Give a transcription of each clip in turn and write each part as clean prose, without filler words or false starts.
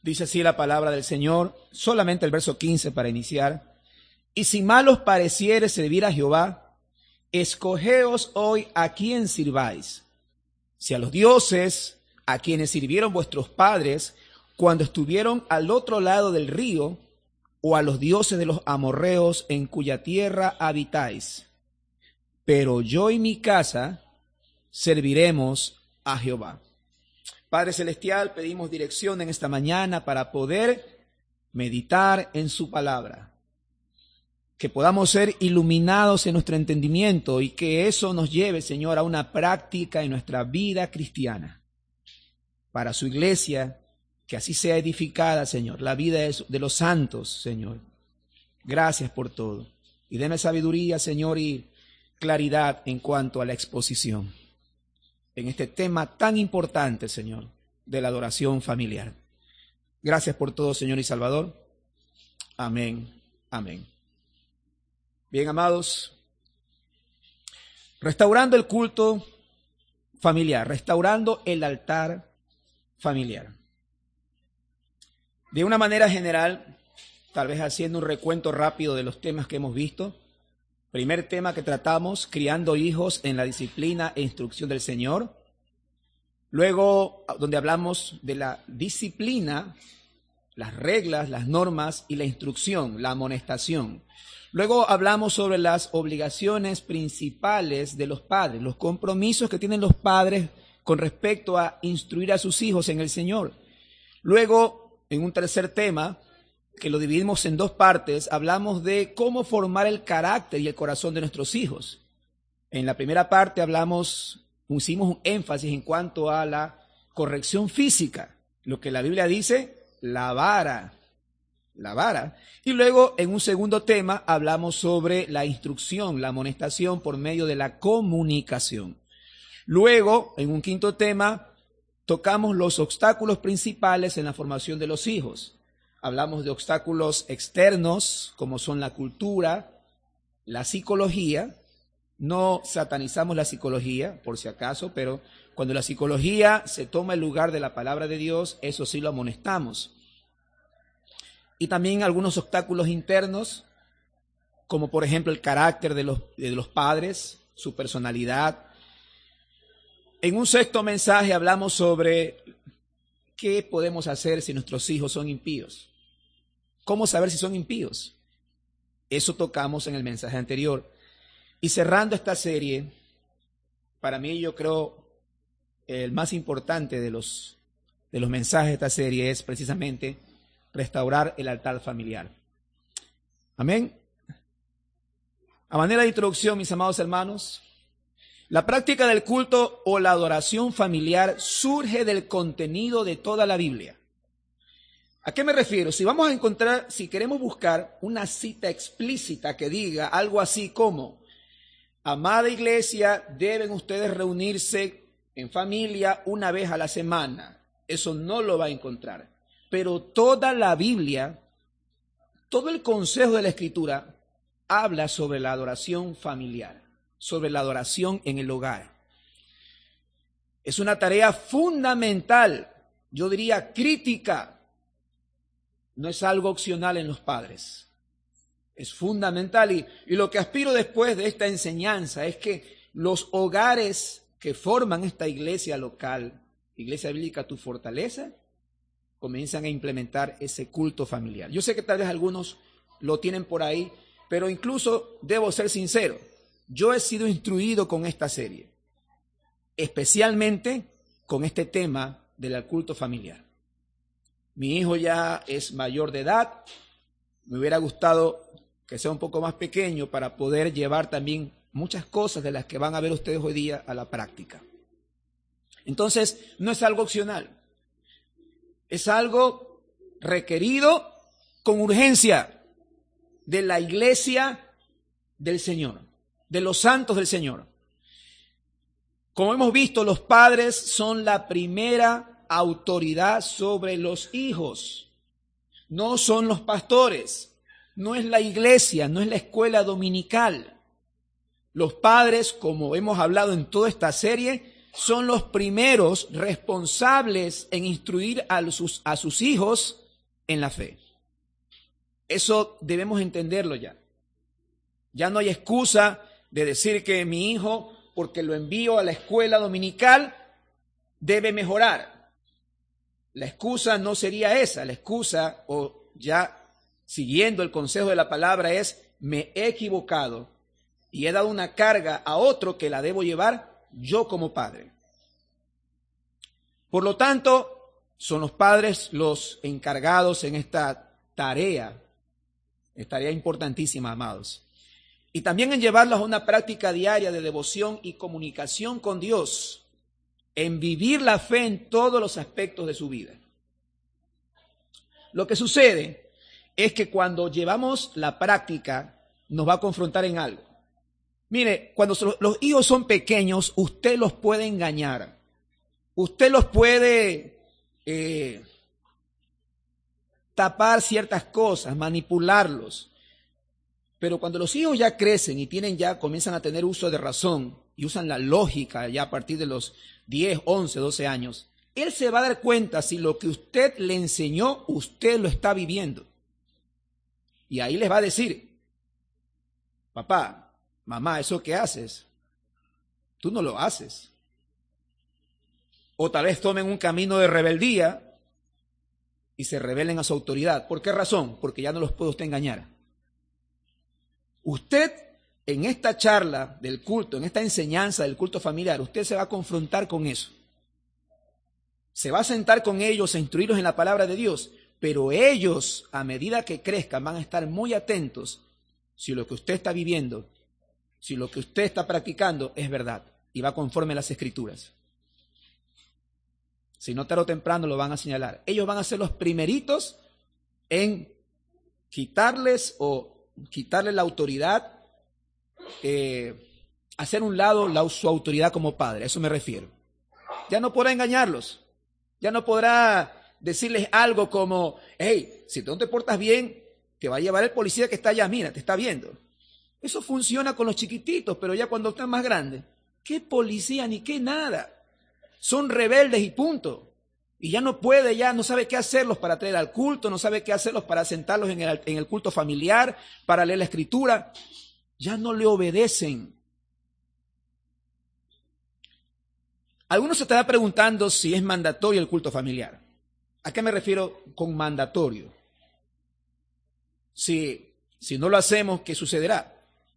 Dice así la palabra del Señor, solamente el verso 15 para iniciar. Y si mal os pareciere servir a Jehová, escogeos hoy a quién sirváis. Si a los dioses a quienes sirvieron vuestros padres cuando estuvieron al otro lado del río, o a los dioses de los amorreos en cuya tierra habitáis. Pero yo y mi casa serviremos a Jehová. Padre Celestial, pedimos dirección en esta mañana para poder meditar en su palabra. Que podamos ser iluminados en nuestro entendimiento y que eso nos lleve, Señor, a una práctica en nuestra vida cristiana. Para su iglesia, que así sea edificada, Señor, la vida de los santos, Señor. Gracias por todo. Y deme sabiduría, Señor, y claridad en cuanto a la exposición en este tema tan importante, Señor, de la adoración familiar. Gracias por todo, Señor y Salvador. Amén. Amén. Bien, amados, restaurando el culto familiar, restaurando el altar familiar. De una manera general, tal vez haciendo un recuento rápido de los temas que hemos visto. Primer tema que tratamos, criando hijos en la disciplina e instrucción del Señor. Luego, donde hablamos de la disciplina, las reglas, las normas y la instrucción, la amonestación. Luego hablamos sobre las obligaciones principales de los padres, los compromisos que tienen los padres con respecto a instruir a sus hijos en el Señor. Luego, en un tercer tema, que lo dividimos en dos partes, hablamos de cómo formar el carácter y el corazón de nuestros hijos. En la primera parte pusimos un énfasis en cuanto a la corrección física, lo que la Biblia dice, la vara. Y luego, en un segundo tema, hablamos sobre la instrucción, la amonestación por medio de la comunicación. Luego, en un quinto tema, tocamos los obstáculos principales en la formación de los hijos. Hablamos de obstáculos externos, como son la cultura, la psicología. No satanizamos la psicología, por si acaso, pero cuando la psicología se toma el lugar de la palabra de Dios, eso sí lo amonestamos. Y también algunos obstáculos internos, como por ejemplo el carácter de los padres, su personalidad. En un sexto mensaje hablamos sobre qué podemos hacer si nuestros hijos son impíos. ¿Cómo saber si son impíos? Eso tocamos en el mensaje anterior. Y cerrando esta serie, para mí yo creo el más importante de los mensajes de esta serie es precisamente restaurar el altar familiar. Amén. A manera de introducción, mis amados hermanos, la práctica del culto o la adoración familiar surge del contenido de toda la Biblia. ¿A qué me refiero? Si queremos buscar una cita explícita que diga algo así como: amada iglesia, deben ustedes reunirse en familia una vez a la semana. Eso no lo va a encontrar. Pero toda la Biblia, todo el consejo de la Escritura, habla sobre la adoración familiar, sobre la adoración en el hogar. Es una tarea fundamental, yo diría crítica. No es algo opcional en los padres. Es fundamental y lo que aspiro después de esta enseñanza es que los hogares que forman esta iglesia local, Iglesia Bíblica Tu Fortaleza, comienzan a implementar ese culto familiar. Yo sé que tal vez algunos lo tienen por ahí, pero incluso debo ser sincero, yo he sido instruido con esta serie, especialmente con este tema del culto familiar. Mi hijo ya es mayor de edad, me hubiera gustado que sea un poco más pequeño para poder llevar también muchas cosas de las que van a ver ustedes hoy día a la práctica. Entonces, no es algo opcional, es algo requerido con urgencia de la iglesia del Señor, de los santos del Señor. Como hemos visto, los padres son la primera autoridad sobre los hijos. No son los pastores, no es la iglesia, no es la escuela dominical. Los padres, como hemos hablado en toda esta serie, son los primeros responsables en instruir a sus hijos en la fe. Eso debemos entenderlo ya. Ya no hay excusa de decir que mi hijo, porque lo envío a la escuela dominical, debe mejorar. La excusa no sería esa. La excusa, o ya siguiendo el consejo de la palabra, es: me he equivocado y he dado una carga a otro que la debo llevar yo como padre. Por lo tanto, son los padres los encargados en esta tarea importantísima, amados. Y también en llevarlos a una práctica diaria de devoción y comunicación con Dios, en vivir la fe en todos los aspectos de su vida. Lo que sucede es que cuando llevamos la práctica, nos va a confrontar en algo. Mire, cuando los hijos son pequeños, usted los puede engañar. Usted los puede tapar ciertas cosas, manipularlos. Pero cuando los hijos ya crecen y comienzan a tener uso de razón y usan la lógica ya a partir de los 10, 11, 12 años, él se va a dar cuenta si lo que usted le enseñó, usted lo está viviendo. Y ahí les va a decir: papá, mamá, eso que haces, tú no lo haces. O tal vez tomen un camino de rebeldía y se rebelen a su autoridad. ¿Por qué razón? Porque ya no los puede usted engañar. Usted, en esta charla del culto, en esta enseñanza del culto familiar, usted se va a confrontar con eso. Se va a sentar con ellos, a instruirlos en la palabra de Dios, pero ellos, a medida que crezcan, van a estar muy atentos si lo que usted está viviendo, si lo que usted está practicando es verdad y va conforme a las Escrituras. Si no, tarde o temprano lo van a señalar. Ellos van a ser los primeritos en quitarles la autoridad, hacer un lado su autoridad como padre. A eso me refiero. Ya no podrá engañarlos. Ya no podrá decirles algo como: hey, si tú no te portas bien, te va a llevar el policía que está allá, mira, te está viendo. Eso funciona con los chiquititos, pero ya cuando están más grandes, ¿qué policía ni qué nada? Son rebeldes y punto. Y ya no sabe qué hacerlos para traer al culto, no sabe qué hacerlos para sentarlos en el culto familiar, para leer la Escritura. Ya no le obedecen. Algunos se estarán preguntando si es mandatorio el culto familiar. ¿A qué me refiero con mandatorio? Si no lo hacemos, ¿qué sucederá?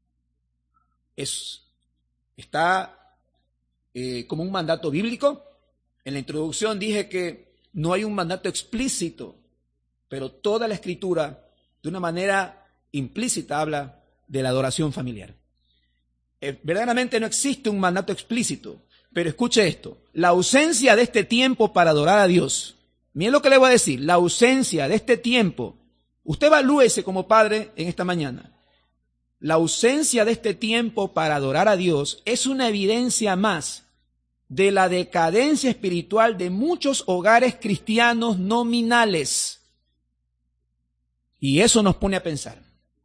Está como un mandato bíblico. En la introducción dije que no hay un mandato explícito, pero toda la Escritura, de una manera implícita, habla de la adoración familiar. Verdaderamente no existe un mandato explícito, pero escuche esto: la ausencia de este tiempo para adorar a Dios. Miren lo que le voy a decir: la ausencia de este tiempo. Usted evalúese como padre en esta mañana. La ausencia de este tiempo para adorar a Dios es una evidencia más de la decadencia espiritual de muchos hogares cristianos nominales. Y eso nos pone a pensar.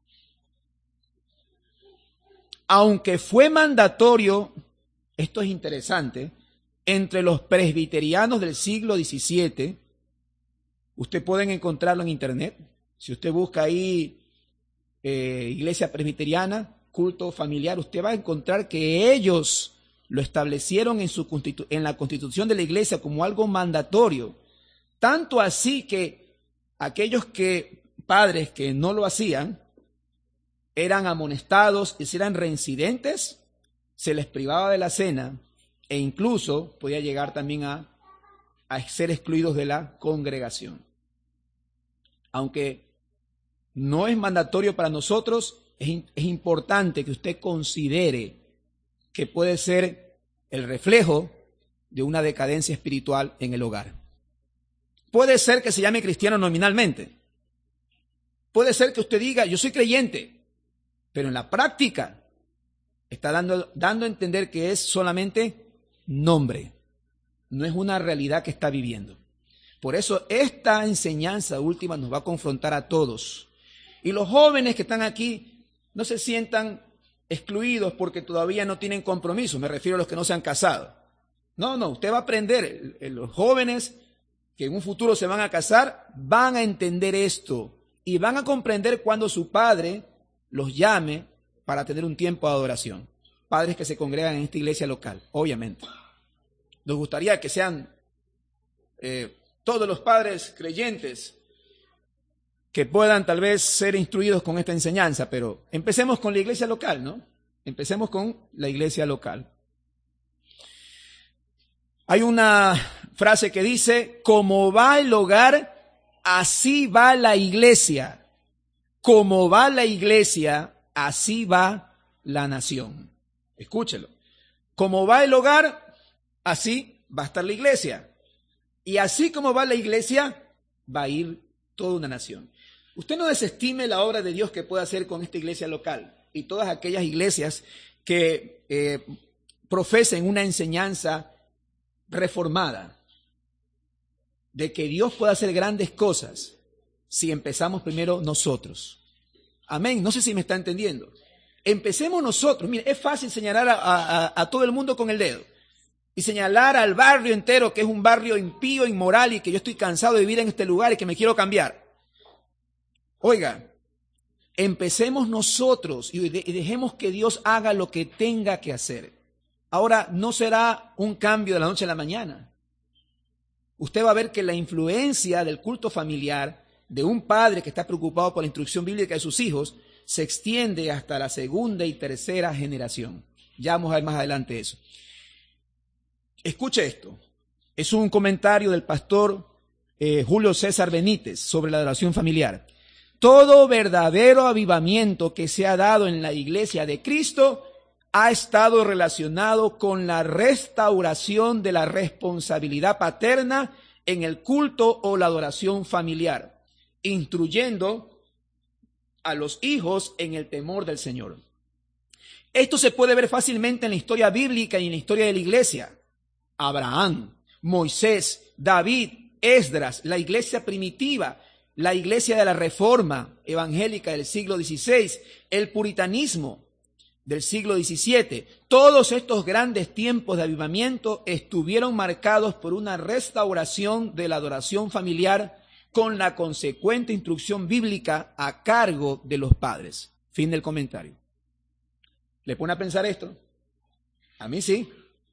Aunque fue mandatorio, esto es interesante, entre los presbiterianos del siglo XVII, usted pueden encontrarlo en internet. Si usted busca ahí iglesia presbiteriana, culto familiar, usted va a encontrar que ellos lo establecieron en la constitución de la iglesia como algo mandatorio. Tanto así que aquellos padres que no lo hacían eran amonestados y si eran reincidentes, se les privaba de la cena e incluso podía llegar también a ser excluidos de la congregación. Aunque no es mandatorio para nosotros, es importante que usted considere que puede ser el reflejo de una decadencia espiritual en el hogar. Puede ser que se llame cristiano nominalmente. Puede ser que usted diga: yo soy creyente, pero en la práctica está dando a entender que es solamente nombre, no es una realidad que está viviendo. Por eso esta enseñanza última nos va a confrontar a todos. Y los jóvenes que están aquí no se sientan excluidos porque todavía no tienen compromiso. Me refiero a los que no se han casado. No, usted va a aprender. Los jóvenes que en un futuro se van a casar van a entender esto y van a comprender cuando su padre los llame para tener un tiempo de adoración. Padres que se congregan en esta iglesia local, obviamente. Nos gustaría que sean todos los padres creyentes que puedan tal vez ser instruidos con esta enseñanza, pero empecemos con la iglesia local, ¿no? Empecemos con la iglesia local. Hay una frase que dice, como va el hogar, así va la iglesia. Como va la iglesia, así va la nación. Escúchelo. Como va el hogar, así va a estar la iglesia. Y así como va la iglesia, va a ir toda una nación. Usted no desestime la obra de Dios que puede hacer con esta iglesia local y todas aquellas iglesias que profesen una enseñanza reformada de que Dios puede hacer grandes cosas si empezamos primero nosotros. Amén. No sé si me está entendiendo. Empecemos nosotros. Mire, es fácil señalar a todo el mundo con el dedo y señalar al barrio entero que es un barrio impío, inmoral y que yo estoy cansado de vivir en este lugar y que me quiero cambiar. Oiga, empecemos nosotros y dejemos que Dios haga lo que tenga que hacer. Ahora, no será un cambio de la noche a la mañana. Usted va a ver que la influencia del culto familiar de un padre que está preocupado por la instrucción bíblica de sus hijos se extiende hasta la segunda y tercera generación. Ya vamos a ver más adelante eso. Escuche esto. Es un comentario del pastor Julio César Benítez sobre la adoración familiar. Todo verdadero avivamiento que se ha dado en la iglesia de Cristo ha estado relacionado con la restauración de la responsabilidad paterna en el culto o la adoración familiar, instruyendo a los hijos en el temor del Señor. Esto se puede ver fácilmente en la historia bíblica y en la historia de la iglesia. Abraham, Moisés, David, Esdras, la iglesia primitiva, la iglesia de la Reforma evangélica del siglo XVI, el puritanismo del siglo XVII. Todos estos grandes tiempos de avivamiento estuvieron marcados por una restauración de la adoración familiar con la consecuente instrucción bíblica a cargo de los padres. Fin del comentario. ¿Le pone a pensar esto? A mí sí.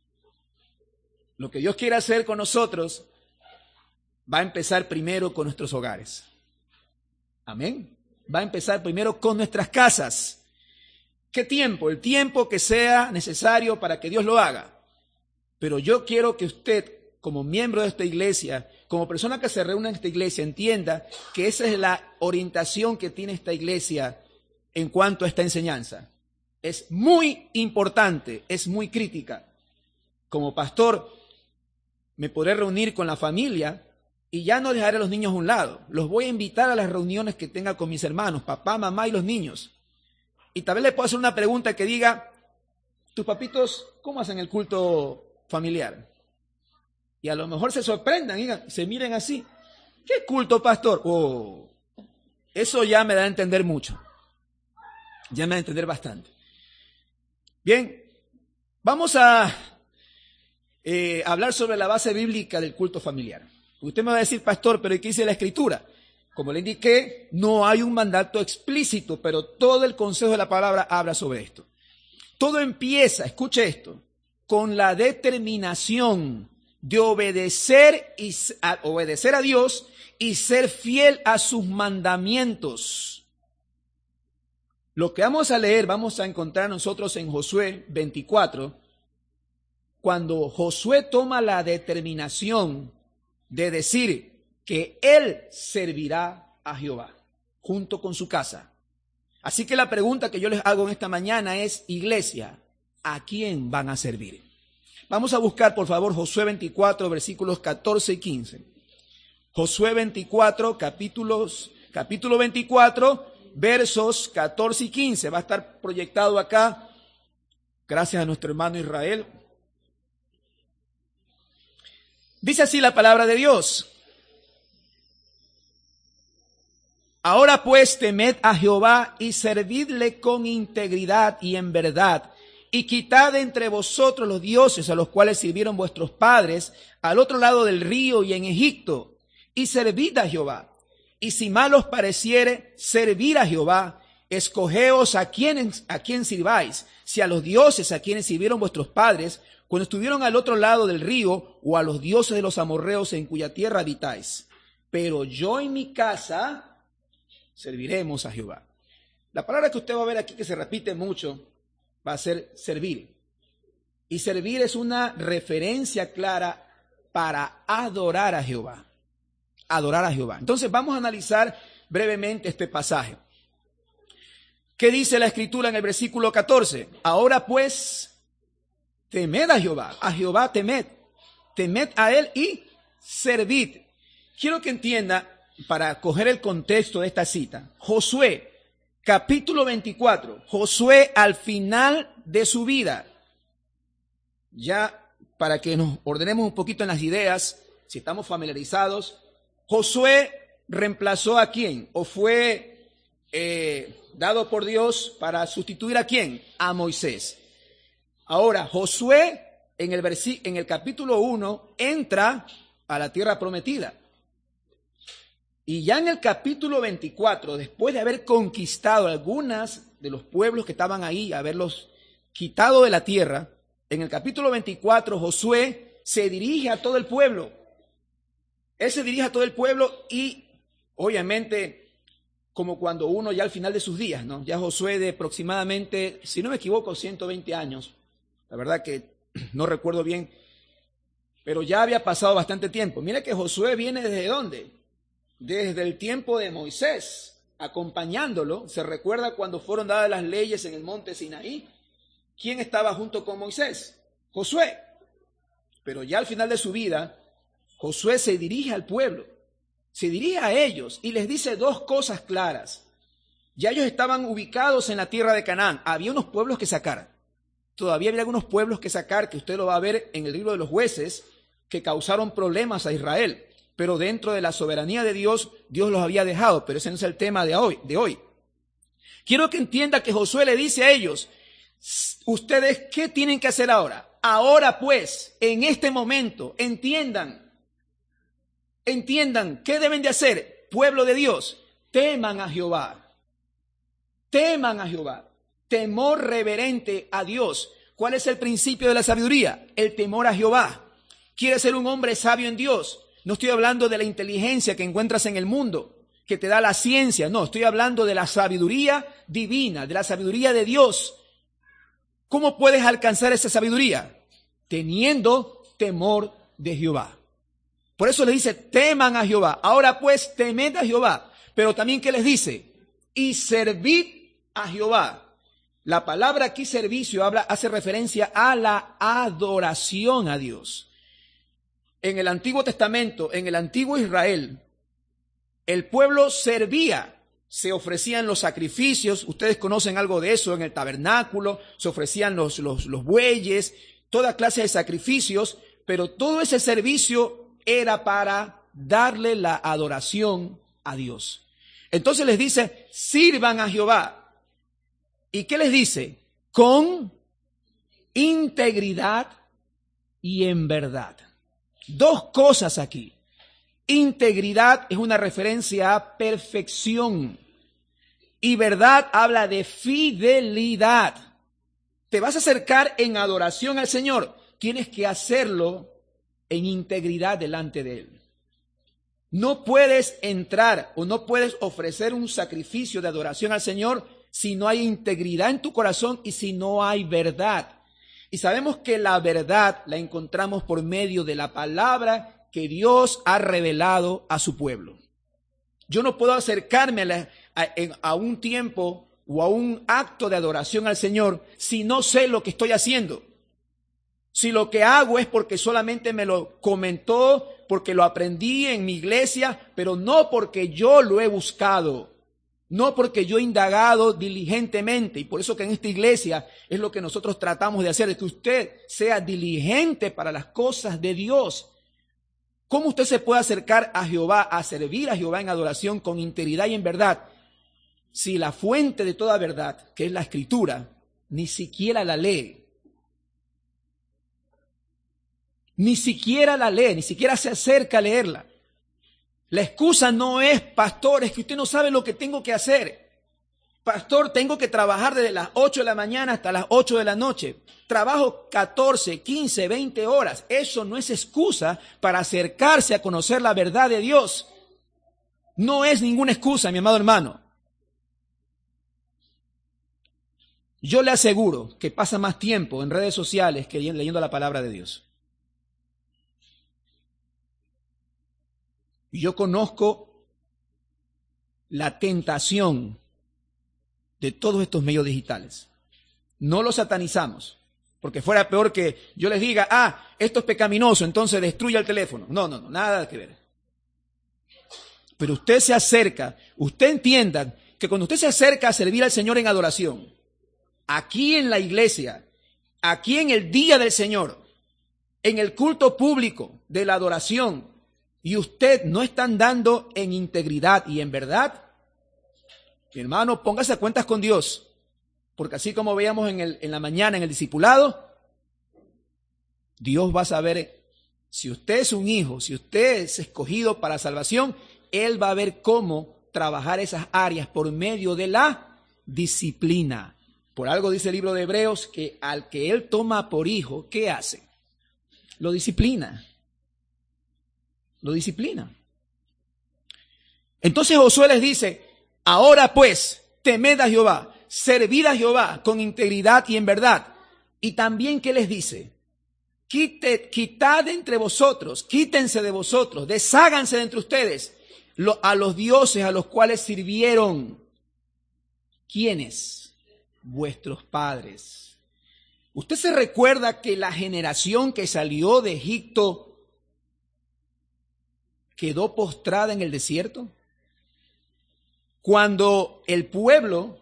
Lo que Dios quiere hacer con nosotros va a empezar primero con nuestros hogares. Amén. Va a empezar primero con nuestras casas. ¿Qué tiempo? El tiempo que sea necesario para que Dios lo haga. Pero yo quiero que usted, como miembro de esta iglesia, como persona que se reúne en esta iglesia, entienda que esa es la orientación que tiene esta iglesia en cuanto a esta enseñanza. Es muy importante, es muy crítica. Como pastor, me podré reunir con la familia y ya no dejaré a los niños a un lado. Los voy a invitar a las reuniones que tenga con mis hermanos, papá, mamá y los niños. Y tal vez le puedo hacer una pregunta que diga, ¿tus papitos cómo hacen el culto familiar? Y a lo mejor se sorprendan y se miren así. ¿Qué culto, pastor? Oh, eso ya me da a entender mucho. Ya me da a entender bastante. Bien, vamos a hablar sobre la base bíblica del culto familiar. Usted me va a decir, pastor, pero ¿qué dice la Escritura? Como le indiqué, no hay un mandato explícito, pero todo el consejo de la palabra habla sobre esto. Todo empieza, escuche esto, con la determinación de obedecer a Dios y ser fiel a sus mandamientos. Lo que vamos a leer, vamos a encontrar nosotros en Josué 24, cuando Josué toma la determinación de decir que él servirá a Jehová junto con su casa. Así que la pregunta que yo les hago en esta mañana es, iglesia, ¿a quién van a servir? Vamos a buscar, por favor, Josué 24, versículos 14 y 15. Josué 24, capítulo 24, versos 14 y 15. Va a estar proyectado acá, gracias a nuestro hermano Israel. Dice así la palabra de Dios. Ahora pues temed a Jehová y servidle con integridad y en verdad, y quitad de entre vosotros los dioses a los cuales sirvieron vuestros padres al otro lado del río y en Egipto, y servid a Jehová. Y si mal os pareciere servir a Jehová, escogeos a quién sirváis, si a los dioses a quienes sirvieron vuestros padres cuando estuvieron al otro lado del río, o a los dioses de los amorreos en cuya tierra habitáis. Pero yo y mi casa serviremos a Jehová. La palabra que usted va a ver aquí, que se repite mucho, va a ser servir. Y servir es una referencia clara para adorar a Jehová. Adorar a Jehová. Entonces vamos a analizar brevemente este pasaje. ¿Qué dice la Escritura en el versículo 14? Ahora pues, temed a Jehová temed a Él y servid. Quiero que entienda, para coger el contexto de esta cita, Josué, capítulo 24, Josué al final de su vida, ya para que nos ordenemos un poquito en las ideas, si estamos familiarizados, Josué reemplazó a quién, o fue dado por Dios para sustituir a quién, a Moisés. Ahora, Josué en el capítulo 1 entra a la tierra prometida. Y ya en el capítulo 24, después de haber conquistado algunas de los pueblos que estaban ahí, haberlos quitado de la tierra, en el capítulo 24 Josué se dirige a todo el pueblo. Él se dirige a todo el pueblo y obviamente como cuando uno ya al final de sus días, ¿no? Ya Josué de aproximadamente, si no me equivoco, 120 años. La verdad que no recuerdo bien, pero ya había pasado bastante tiempo. Mira que Josué viene ¿desde dónde? Desde el tiempo de Moisés, acompañándolo. Se recuerda cuando fueron dadas las leyes en el monte Sinaí. ¿Quién estaba junto con Moisés? Josué. Pero ya al final de su vida, Josué se dirige al pueblo, se dirige a ellos y les dice dos cosas claras. Ya ellos estaban ubicados en la tierra de Canaán. Había unos pueblos que sacar. Todavía había algunos pueblos que sacar, que usted lo va a ver en el libro de los jueces, que causaron problemas a Israel. Pero dentro de la soberanía de Dios, Dios los había dejado, pero ese no es el tema de hoy. Quiero que entienda que Josué le dice a ellos, ustedes, ¿qué tienen que hacer ahora? Ahora pues, en este momento, entiendan, ¿qué deben de hacer? Pueblo de Dios, teman a Jehová, temor reverente a Dios. ¿Cuál es el principio de la sabiduría? El temor a Jehová. ¿Quieres ser un hombre sabio en Dios? No estoy hablando de la inteligencia que encuentras en el mundo, que te da la ciencia. No, estoy hablando de la sabiduría divina, de la sabiduría de Dios. ¿Cómo puedes alcanzar esa sabiduría? Teniendo temor de Jehová. Por eso le dice, teman a Jehová. Ahora pues, temed a Jehová. Pero también, ¿qué les dice? Y servid a Jehová. La palabra aquí servicio hace referencia a la adoración a Dios. En el Antiguo Testamento, en el Antiguo Israel, el pueblo servía, se ofrecían los sacrificios, ustedes conocen algo de eso, en el tabernáculo, se ofrecían los bueyes, toda clase de sacrificios, pero todo ese servicio era para darle la adoración a Dios. Entonces les dice, sirvan a Jehová. ¿Y qué les dice? Con integridad y en verdad. Dos cosas aquí. Integridad es una referencia a perfección y verdad habla de fidelidad. Te vas a acercar en adoración al Señor, tienes que hacerlo en integridad delante de Él. No puedes entrar o no puedes ofrecer un sacrificio de adoración al Señor si no hay integridad en tu corazón y si no hay verdad. Y sabemos que la verdad la encontramos por medio de la palabra que Dios ha revelado a su pueblo. Yo no puedo acercarme a un tiempo o a un acto de adoración al Señor si no sé lo que estoy haciendo. Si lo que hago es porque solamente me lo comentó, porque lo aprendí en mi iglesia, pero no porque yo lo he buscado. No porque yo he indagado diligentemente, y por eso que en esta iglesia es lo que nosotros tratamos de hacer, es que usted sea diligente para las cosas de Dios. ¿Cómo usted se puede acercar a Jehová, a servir a Jehová en adoración con integridad y en verdad? Si la fuente de toda verdad, que es la Escritura, ni siquiera la lee. Ni siquiera la lee, ni siquiera se acerca a leerla. La excusa no es, pastor, es que usted no sabe lo que tengo que hacer. Pastor, tengo que trabajar desde las 8 de la mañana hasta las 8 de la noche. Trabajo 14, 15, 20 horas. Eso no es excusa para acercarse a conocer la verdad de Dios. No es ninguna excusa, mi amado hermano. Yo le aseguro que pasa más tiempo en redes sociales que leyendo la palabra de Dios. Yo conozco la tentación de todos estos medios digitales. No los satanizamos, porque fuera peor que yo les diga, esto es pecaminoso, entonces destruya el teléfono. No, nada que ver. Pero usted se acerca, usted entienda que cuando usted se acerca a servir al Señor en adoración, aquí en la iglesia, aquí en el día del Señor, en el culto público de la adoración, y usted no está andando en integridad y en verdad, mi hermano, póngase a cuentas con Dios, porque así como veíamos en la mañana en el discipulado, Dios va a saber si usted es un hijo, si usted es escogido para salvación, Él va a ver cómo trabajar esas áreas por medio de la disciplina. Por algo dice el libro de Hebreos que al que Él toma por hijo, ¿qué hace? Lo disciplina. Lo disciplina. Entonces Josué les dice, ahora pues, temed a Jehová, servid a Jehová con integridad y en verdad. Y también, ¿qué les dice? Quitad entre vosotros, quítense de vosotros, desháganse de entre ustedes a los dioses a los cuales sirvieron. ¿Quiénes? Vuestros padres. ¿Usted se recuerda que la generación que salió de Egipto quedó postrada en el desierto? Cuando el pueblo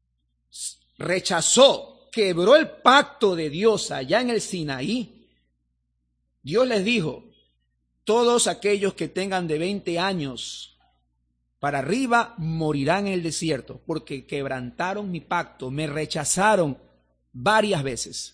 rechazó, quebró el pacto de Dios allá en el Sinaí, Dios les dijo, todos aquellos que tengan de 20 años para arriba morirán en el desierto, porque quebrantaron mi pacto, me rechazaron varias veces.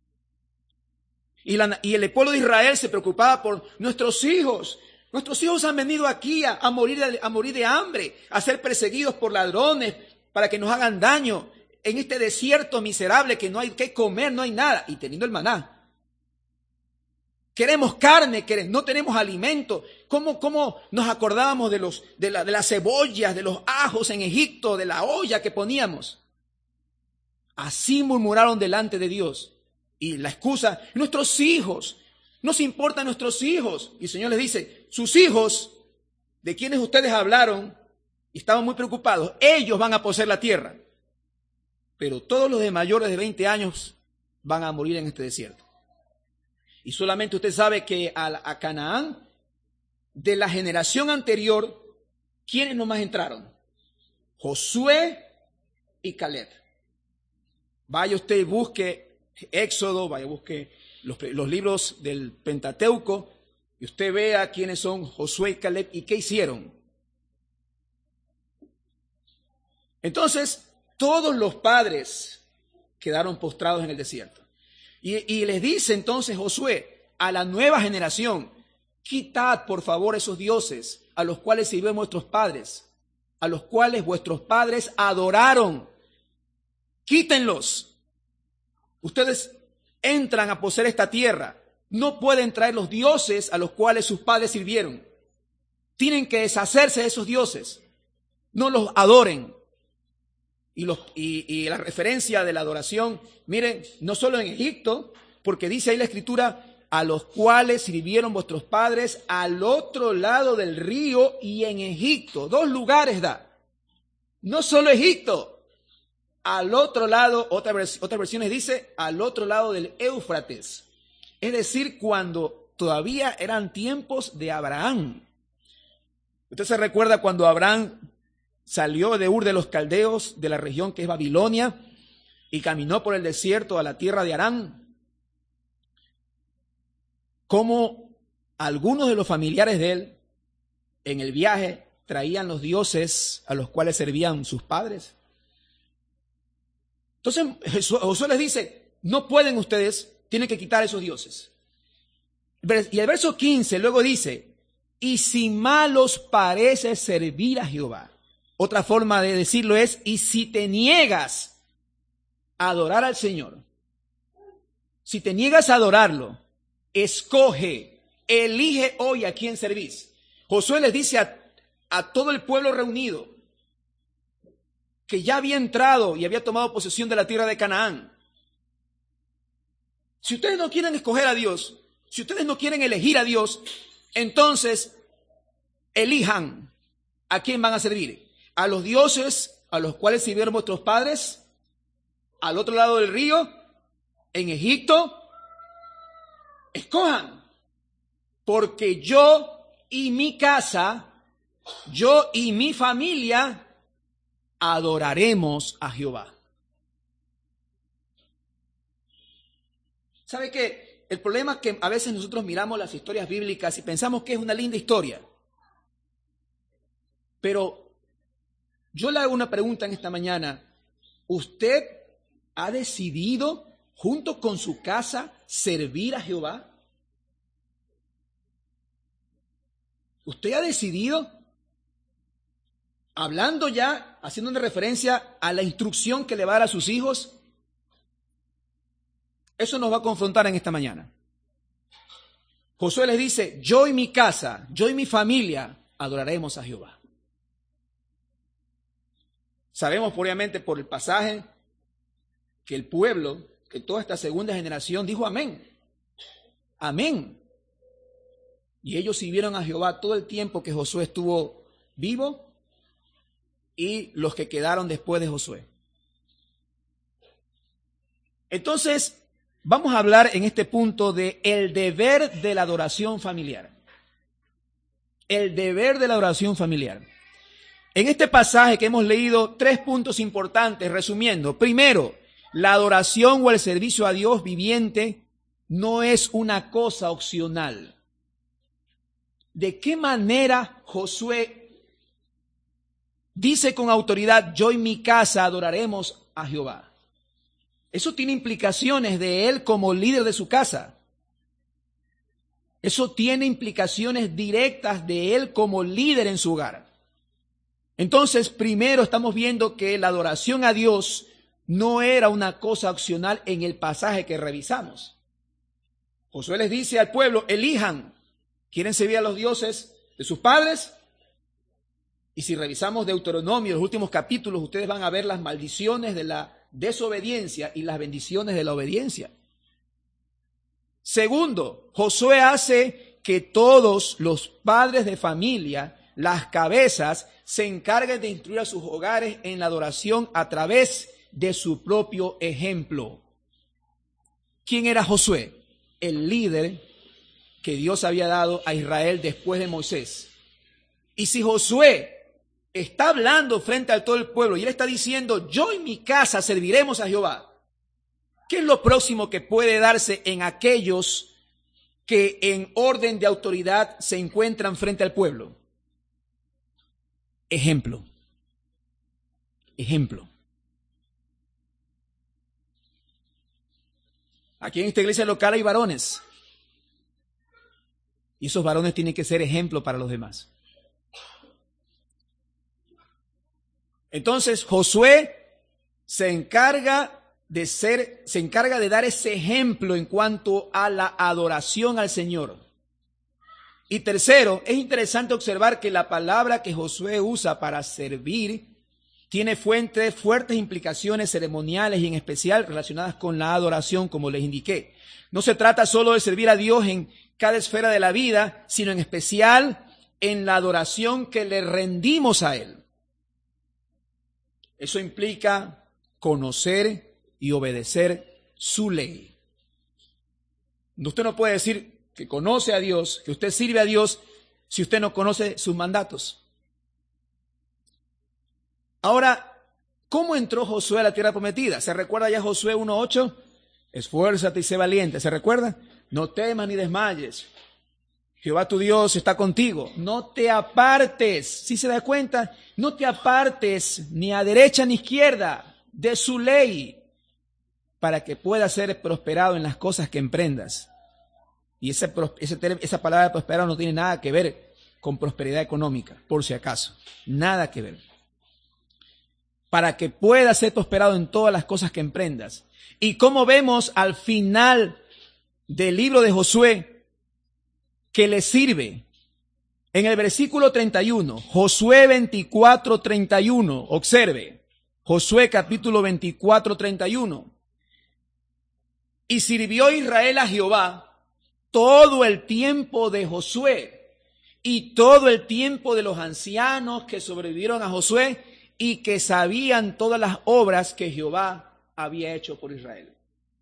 Y el pueblo de Israel se preocupaba por nuestros hijos. Nuestros hijos han venido aquí a morir de hambre, a ser perseguidos por ladrones, para que nos hagan daño en este desierto miserable que no hay que comer, no hay nada, y teniendo el maná. Queremos carne, no tenemos alimento. ¿Cómo nos acordábamos de las cebollas, de los ajos en Egipto, de la olla que poníamos? Así murmuraron delante de Dios. Y la excusa, nuestros hijos, nos importan nuestros hijos. Y el Señor les dice, sus hijos, de quienes ustedes hablaron y estaban muy preocupados, ellos van a poseer la tierra. Pero todos los de mayores de 20 años van a morir en este desierto. Y solamente usted sabe que a Canaán, de la generación anterior, ¿quiénes nomás entraron? Josué y Caleb. Vaya usted y busque Éxodo, vaya busque los libros del Pentateuco, y usted vea quiénes son Josué y Caleb y qué hicieron. Entonces, todos los padres quedaron postrados en el desierto. Y les dice entonces Josué a la nueva generación, quitad por favor esos dioses a los cuales sirvieron vuestros padres, a los cuales vuestros padres adoraron. Quítenlos. Ustedes entran a poseer esta tierra. No pueden traer los dioses a los cuales sus padres sirvieron. Tienen que deshacerse de esos dioses. No los adoren. Y la referencia de la adoración, miren, no solo en Egipto, porque dice ahí la Escritura, a los cuales sirvieron vuestros padres al otro lado del río y en Egipto. 2 lugares da. No solo Egipto, al otro lado, otras versiones dice, al otro lado del Éufrates. Es decir, cuando todavía eran tiempos de Abraham. Usted se recuerda cuando Abraham salió de Ur de los Caldeos, de la región que es Babilonia, y caminó por el desierto a la tierra de Harán. Como algunos de los familiares de él, en el viaje, traían los dioses a los cuales servían sus padres. Entonces Josué les dice, no pueden ustedes, tienen que quitar esos dioses. Y el verso 15 luego dice, y si mal os parece servir a Jehová. Otra forma de decirlo es, y si te niegas a adorar al Señor, si te niegas a adorarlo, escoge, elige hoy a quién servís. Josué les dice a todo el pueblo reunido que ya había entrado y había tomado posesión de la tierra de Canaán. Si ustedes no quieren escoger a Dios, si ustedes no quieren elegir a Dios, entonces elijan a quién van a servir. A los dioses a los cuales sirvieron vuestros padres, al otro lado del río, en Egipto. Escojan, porque yo y mi casa, yo y mi familia adoraremos a Jehová. ¿Sabe qué? El problema es que a veces nosotros miramos las historias bíblicas y pensamos que es una linda historia. Pero yo le hago una pregunta en esta mañana. ¿Usted ha decidido, junto con su casa, servir a Jehová? ¿Usted ha decidido? Hablando ya, haciendo una referencia a la instrucción que le va a dar a sus hijos. Eso nos va a confrontar en esta mañana. Josué les dice, yo y mi casa, yo y mi familia adoraremos a Jehová. Sabemos obviamente por el pasaje que el pueblo, que toda esta segunda generación dijo amén. Amén. Y ellos sirvieron a Jehová todo el tiempo que Josué estuvo vivo y los que quedaron después de Josué. Entonces, vamos a hablar en este punto de el deber de la adoración familiar. El deber de la adoración familiar. En este pasaje que hemos leído, 3 puntos importantes, resumiendo. Primero, la adoración o el servicio a Dios viviente no es una cosa opcional. ¿De qué manera Josué dice con autoridad, yo y mi casa adoraremos a Jehová? Eso tiene implicaciones de él como líder de su casa. Eso tiene implicaciones directas de él como líder en su hogar. Entonces, primero estamos viendo que la adoración a Dios no era una cosa opcional en el pasaje que revisamos. Josué les dice al pueblo, elijan, ¿quieren servir a los dioses de sus padres? Y si revisamos Deuteronomio, los últimos capítulos, ustedes van a ver las maldiciones de la desobediencia y las bendiciones de la obediencia. Segundo, Josué hace que todos los padres de familia, las cabezas, se encarguen de instruir a sus hogares en la adoración a través de su propio ejemplo. ¿Quién era Josué? El líder que Dios había dado a Israel después de Moisés. Y si Josué está hablando frente a todo el pueblo y él está diciendo, yo y mi casa serviremos a Jehová, ¿qué es lo próximo que puede darse en aquellos que en orden de autoridad se encuentran frente al pueblo? Ejemplo. Ejemplo. Aquí en esta iglesia local hay varones. Y esos varones tienen que ser ejemplo para los demás. Entonces, Josué se encarga de dar ese ejemplo en cuanto a la adoración al Señor. Y tercero, es interesante observar que la palabra que Josué usa para servir tiene fuertes implicaciones ceremoniales y en especial relacionadas con la adoración, como les indiqué. No se trata solo de servir a Dios en cada esfera de la vida, sino en especial en la adoración que le rendimos a Él. Eso implica conocer y obedecer su ley. Usted no puede decir que conoce a Dios, que usted sirve a Dios, si usted no conoce sus mandatos. Ahora, ¿cómo entró Josué a la tierra prometida? ¿Se recuerda ya Josué 1:8? Esfuérzate y sé valiente. ¿Se recuerda? No temas ni desmayes. Jehová tu Dios está contigo. No te apartes. ¿Sí se da cuenta? No te apartes ni a derecha ni izquierda de su ley para que puedas ser prosperado en las cosas que emprendas. Y esa palabra de prosperar no tiene nada que ver con prosperidad económica, por si acaso. Nada que ver. Para que puedas ser prosperado en todas las cosas que emprendas. Y como vemos al final del libro de Josué, que le sirve. En el versículo 31, Josué 24, 31, observe, Josué capítulo 24, 31. Y sirvió Israel a Jehová todo el tiempo de Josué y todo el tiempo de los ancianos que sobrevivieron a Josué y que sabían todas las obras que Jehová había hecho por Israel.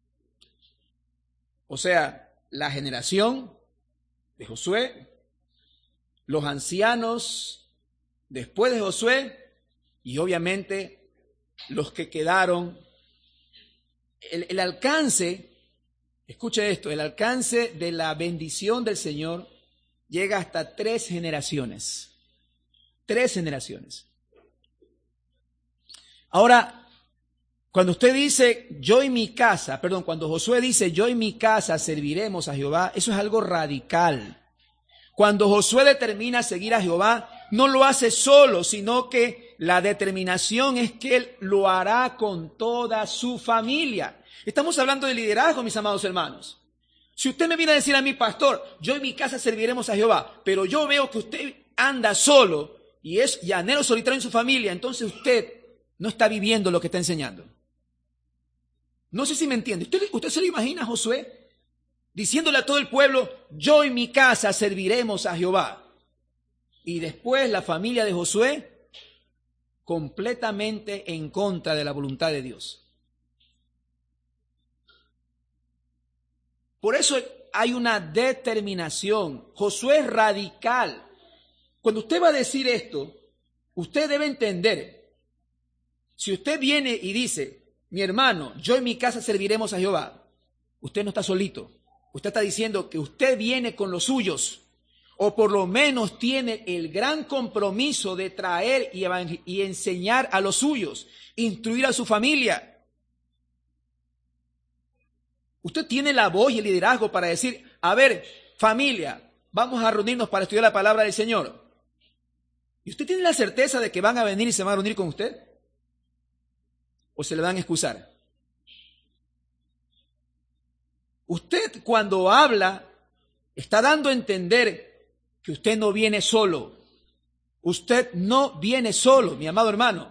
O sea, la generación de Josué, los ancianos después de Josué y obviamente los que quedaron. El alcance, escuche esto, el alcance de la bendición del Señor llega hasta 3 generaciones. 3 generaciones. Ahora, cuando usted dice, cuando Josué dice, yo y mi casa serviremos a Jehová, eso es algo radical. Cuando Josué determina seguir a Jehová, no lo hace solo, sino que la determinación es que él lo hará con toda su familia. Estamos hablando de liderazgo, mis amados hermanos. Si usted me viene a decir a mí, pastor, yo y mi casa serviremos a Jehová, pero yo veo que usted anda solo y es llanero solitario en su familia, entonces usted no está viviendo lo que está enseñando. No sé si me entiende. ¿Usted se lo imagina a Josué diciéndole a todo el pueblo, yo y mi casa serviremos a Jehová? Y después la familia de Josué completamente en contra de la voluntad de Dios. Por eso hay una determinación. Josué es radical. Cuando usted va a decir esto, usted debe entender, si usted viene y dice, mi hermano, yo y mi casa serviremos a Jehová, usted no está solito. Usted está diciendo que usted viene con los suyos, o por lo menos tiene el gran compromiso de traer y enseñar a los suyos, instruir a su familia. Usted tiene la voz y el liderazgo para decir, a ver, familia, vamos a reunirnos para estudiar la palabra del Señor. ¿Y usted tiene la certeza de que van a venir y se van a reunir con usted? ¿O se le van a excusar? Usted cuando habla está dando a entender que usted no viene solo. Usted no viene solo, mi amado hermano.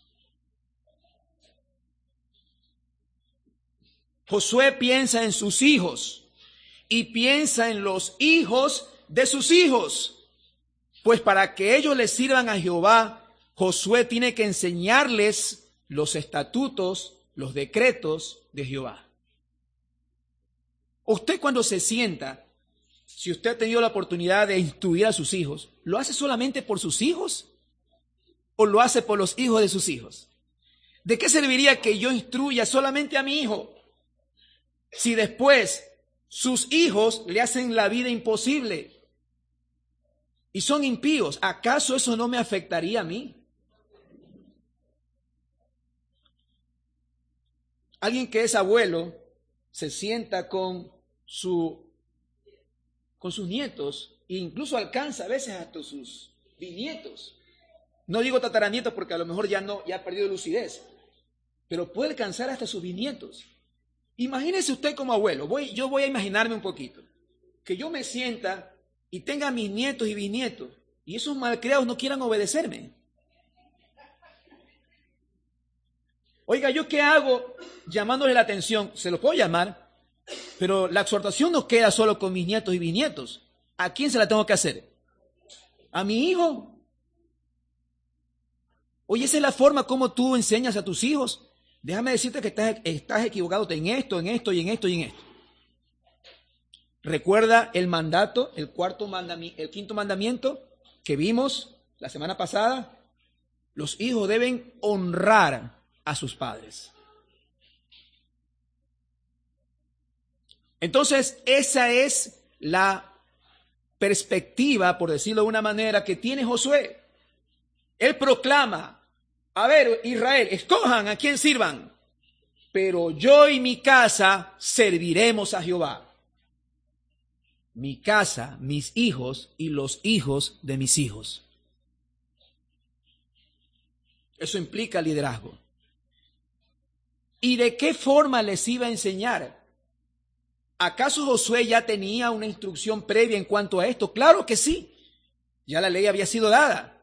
Josué piensa en sus hijos y piensa en los hijos de sus hijos. Pues para que ellos le sirvan a Jehová, Josué tiene que enseñarles los estatutos, los decretos de Jehová. Usted cuando se sienta, si usted ha tenido la oportunidad de instruir a sus hijos, ¿lo hace solamente por sus hijos o lo hace por los hijos de sus hijos? ¿De qué serviría que yo instruya solamente a mi hijo si después sus hijos le hacen la vida imposible y son impíos? ¿Acaso eso no me afectaría a mí? Alguien que es abuelo se sienta con sus nietos e incluso alcanza a veces hasta sus bisnietos. No digo tataranietos porque a lo mejor ya ha perdido lucidez, pero puede alcanzar hasta sus bisnietos. Imagínese usted como abuelo, yo voy a imaginarme un poquito, que yo me sienta y tenga mis nietos y bisnietos y esos malcriados no quieran obedecerme. Oiga, ¿yo qué hago llamándole la atención? Se lo puedo llamar, pero la exhortación no queda solo con mis nietos y bisnietos. ¿A quién se la tengo que hacer? ¿A mi hijo? Oye, esa es la forma como tú enseñas a tus hijos. Déjame decirte que estás equivocado en esto, en esto y en esto y en esto. Recuerda el mandato, el quinto mandamiento que vimos la semana pasada. Los hijos deben honrar a sus padres. Entonces, esa es la perspectiva, por decirlo de una manera, que tiene Josué. Él proclama, a ver, Israel, escojan a quién sirvan, pero yo y mi casa serviremos a Jehová. mi casa, mis hijos y los hijos de mis hijos. Eso implica liderazgo. ¿Y de qué forma les iba a enseñar? ¿Acaso Josué ya tenía una instrucción previa en cuanto a esto? Claro que sí. Ya la ley había sido dada.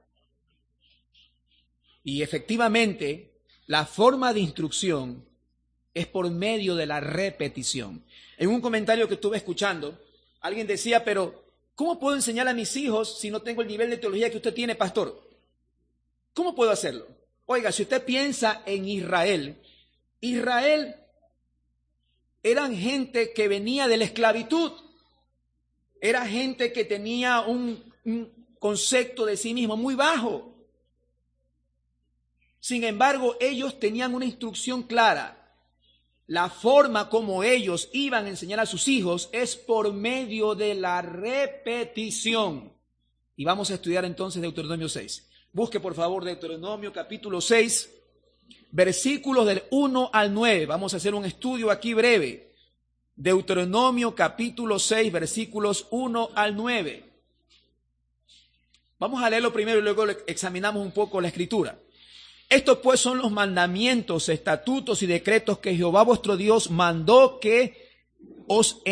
Y efectivamente, la forma de instrucción es por medio de la repetición. En un comentario que estuve escuchando, alguien decía, pero ¿cómo puedo enseñar a mis hijos si no tengo el nivel de teología que usted tiene, pastor? ¿Cómo puedo hacerlo? Oiga, si usted piensa en Israel, Israel eran gente que venía de la esclavitud, era gente que tenía un concepto de sí mismo muy bajo. Sin embargo, ellos tenían una instrucción clara. La forma como ellos iban a enseñar a sus hijos es por medio de la repetición. Y vamos a estudiar entonces Deuteronomio 6. Busque por favor Deuteronomio capítulo 6, versículos del 1 al 9. Vamos a hacer un estudio aquí breve. Deuteronomio capítulo 6, versículos 1 al 9. Vamos a leerlo primero y luego examinamos un poco la escritura. Estos pues son los mandamientos, estatutos y decretos que Jehová vuestro Dios mandó que os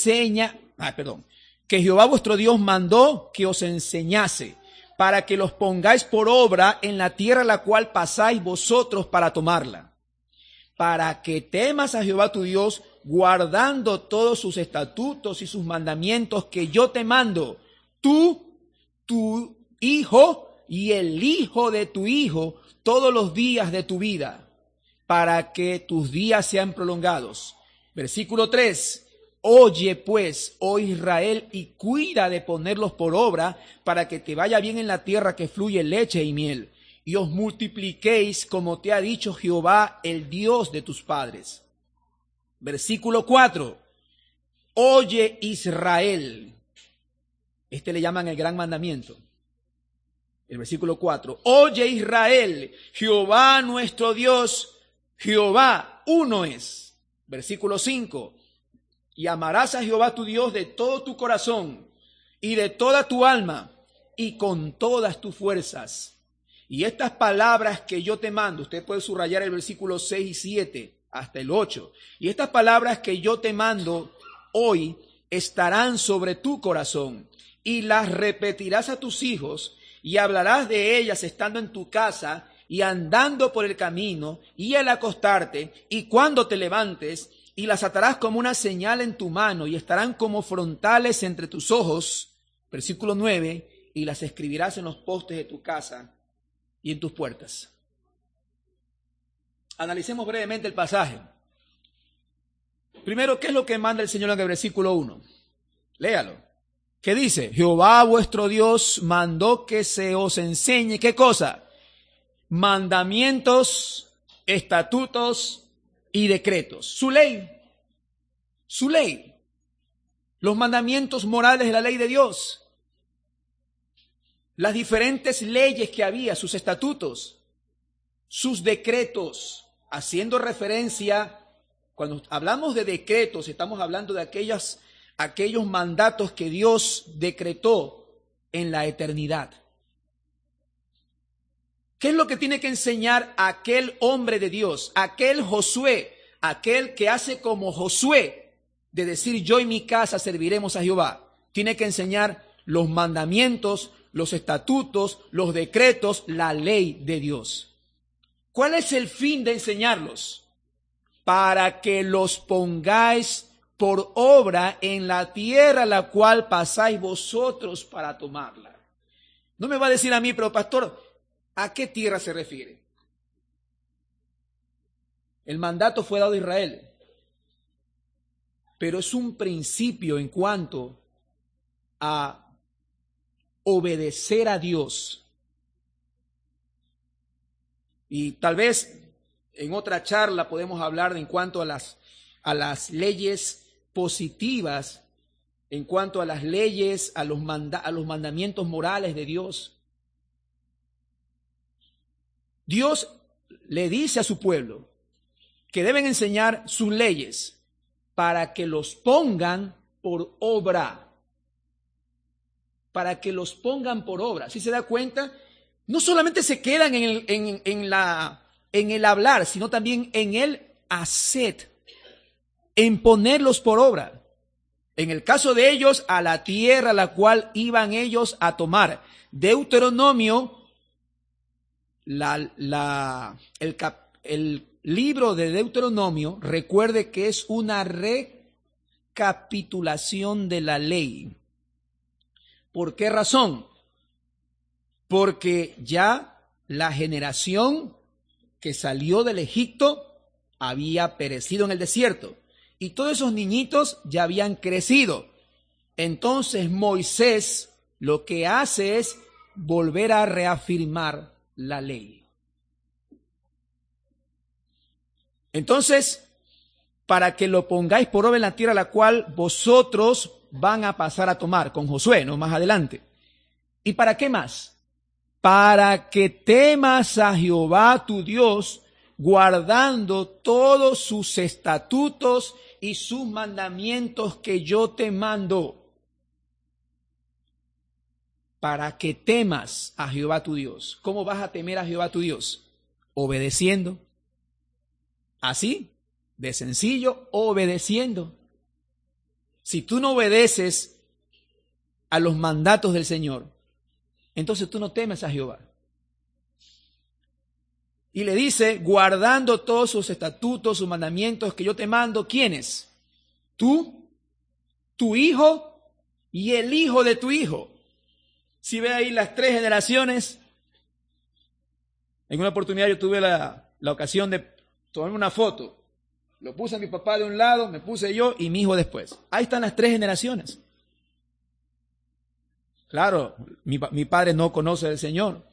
Jehová vuestro Dios mandó que os enseñase, para que los pongáis por obra en la tierra la cual pasáis vosotros para tomarla, para que temas a Jehová tu Dios, guardando todos sus estatutos y sus mandamientos que yo te mando, tú, tu hijo y el hijo de tu hijo, todos los días de tu vida, para que tus días sean prolongados. Versículo 3. Oye pues, oh Israel, y cuida de ponerlos por obra, para que te vaya bien en la tierra que fluye leche y miel, y os multipliquéis como te ha dicho Jehová, el Dios de tus padres. Versículo 4. Oye Israel. Este le llaman el gran mandamiento. El versículo 4. Oye Israel, Jehová nuestro Dios, Jehová uno es. Versículo 5. Y amarás a Jehová tu Dios de todo tu corazón y de toda tu alma y con todas tus fuerzas. Y estas palabras que yo te mando, usted puede subrayar el versículo 6 y 7 hasta el 8. Y estas palabras que yo te mando hoy estarán sobre tu corazón y las repetirás a tus hijos y hablarás de ellas estando en tu casa y andando por el camino y al acostarte y cuando te levantes, y las atarás como una señal en tu mano y estarán como frontales entre tus ojos. Versículo 9, y las escribirás en los postes de tu casa y en tus puertas. Analicemos brevemente el pasaje. Primero, ¿qué es lo que manda el Señor en el versículo 1? Léalo. ¿Qué dice? Jehová vuestro Dios mandó que se os enseñe, ¿qué cosa? Mandamientos, estatutos y decretos. Su ley. Su ley. Los mandamientos morales de la ley de Dios. Las diferentes leyes que había, sus estatutos, sus decretos, haciendo referencia, cuando hablamos de decretos, estamos hablando de aquellos mandatos que Dios decretó en la eternidad. ¿Qué es lo que tiene que enseñar aquel hombre de Dios, aquel Josué, aquel que hace como Josué, de decir yo y mi casa serviremos a Jehová? Tiene que enseñar los mandamientos, los estatutos, los decretos, la ley de Dios. ¿Cuál es el fin de enseñarlos? Para que los pongáis por obra en la tierra la cual pasáis vosotros para tomarla. No me va a decir a mí, pero pastor, ¿a qué tierra se refiere? El mandato fue dado a Israel, pero es un principio en cuanto a obedecer a Dios. Y tal vez en otra charla podemos hablar en cuanto a las leyes positivas, en cuanto a las leyes, a los mandamientos morales de Dios. Dios le dice a su pueblo que deben enseñar sus leyes para que los pongan por obra. para que los pongan por obra. ¿Sí se da cuenta? No solamente se quedan en el hablar, sino también en el hacer, en ponerlos por obra. En el caso de ellos, a la tierra a la cual iban ellos a tomar. Deuteronomio, el libro de Deuteronomio, recuerde que es una recapitulación de la ley. ¿Por qué razón? Porque ya la generación que salió del Egipto había perecido en el desierto y todos esos niñitos ya habían crecido. Entonces Moisés lo que hace es volver a reafirmar la ley. Entonces, para que lo pongáis por obra en la tierra a la cual vosotros van a pasar a tomar, con Josué, ¿no? Más adelante. ¿Y para qué más? Para que temas a Jehová tu Dios, guardando todos sus estatutos y sus mandamientos que yo te mando. Para que temas a Jehová tu Dios. ¿Cómo vas a temer a Jehová tu Dios? Obedeciendo. Así, de sencillo, obedeciendo. Si tú no obedeces a los mandatos del Señor, entonces tú no temes a Jehová. Y le dice, guardando todos sus estatutos, sus mandamientos que yo te mando, ¿quiénes? Tú, tu hijo y el hijo de tu hijo. Si ve ahí las 3 generaciones, en una oportunidad yo tuve la ocasión de tomarme una foto. Lo puse a mi papá de un lado, me puse yo y mi hijo después. Ahí están las 3 generaciones. Claro, mi padre no conoce al Señor.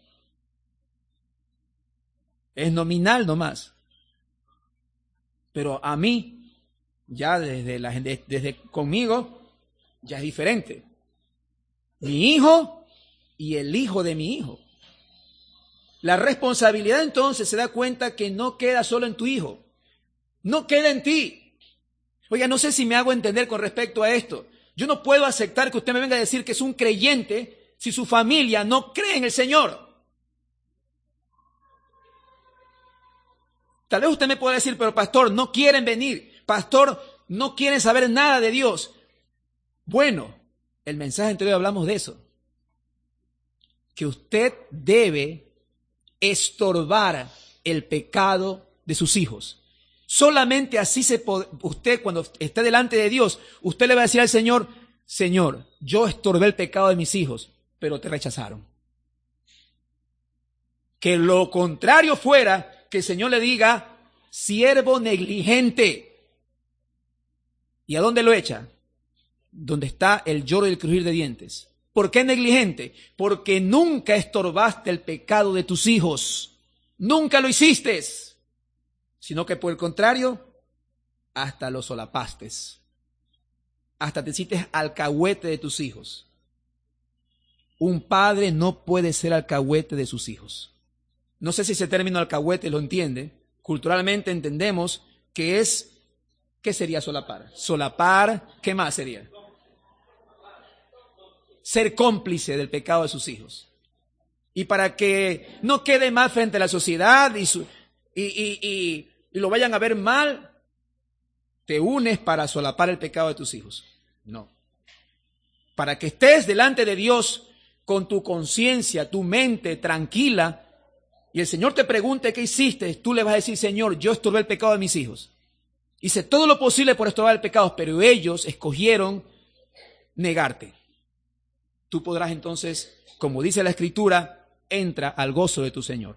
Es nominal nomás. Pero a mí, ya desde conmigo, ya es diferente. Mi hijo y el hijo de mi hijo. La responsabilidad entonces se da cuenta que no queda solo en tu hijo. No queda en ti. Oiga, no sé si me hago entender con respecto a esto. Yo no puedo aceptar que usted me venga a decir que es un creyente si su familia no cree en el Señor. Tal vez usted me pueda decir, pero pastor, no quieren venir. Pastor, no quieren saber nada de Dios. Bueno, el mensaje anterior hablamos de eso. Que usted debe estorbar el pecado de sus hijos. Solamente así usted cuando esté delante de Dios, usted le va a decir al Señor, Señor, yo estorbé el pecado de mis hijos, pero te rechazaron. Que lo contrario fuera que el Señor le diga, siervo negligente. ¿Y a dónde lo echa? Donde está el lloro y el crujir de dientes. ¿Por qué negligente? Porque nunca estorbaste el pecado de tus hijos. Nunca lo hiciste. Sino que por el contrario, hasta lo solapaste. Hasta te hiciste alcahuete de tus hijos. Un padre no puede ser alcahuete de sus hijos. No sé si ese término alcahuete lo entiende. Culturalmente entendemos que es, ¿qué sería solapar? Solapar, ¿qué más sería? Ser cómplice del pecado de sus hijos. Y para que no quede mal frente a la sociedad y lo vayan a ver mal, te unes para solapar el pecado de tus hijos. No. Para que estés delante de Dios con tu conciencia, tu mente tranquila, y el Señor te pregunte qué hiciste, tú le vas a decir, Señor, yo estorbé el pecado de mis hijos. Hice todo lo posible por estorbar el pecado, pero ellos escogieron negarte. Tú podrás entonces, como dice la Escritura, entra al gozo de tu Señor.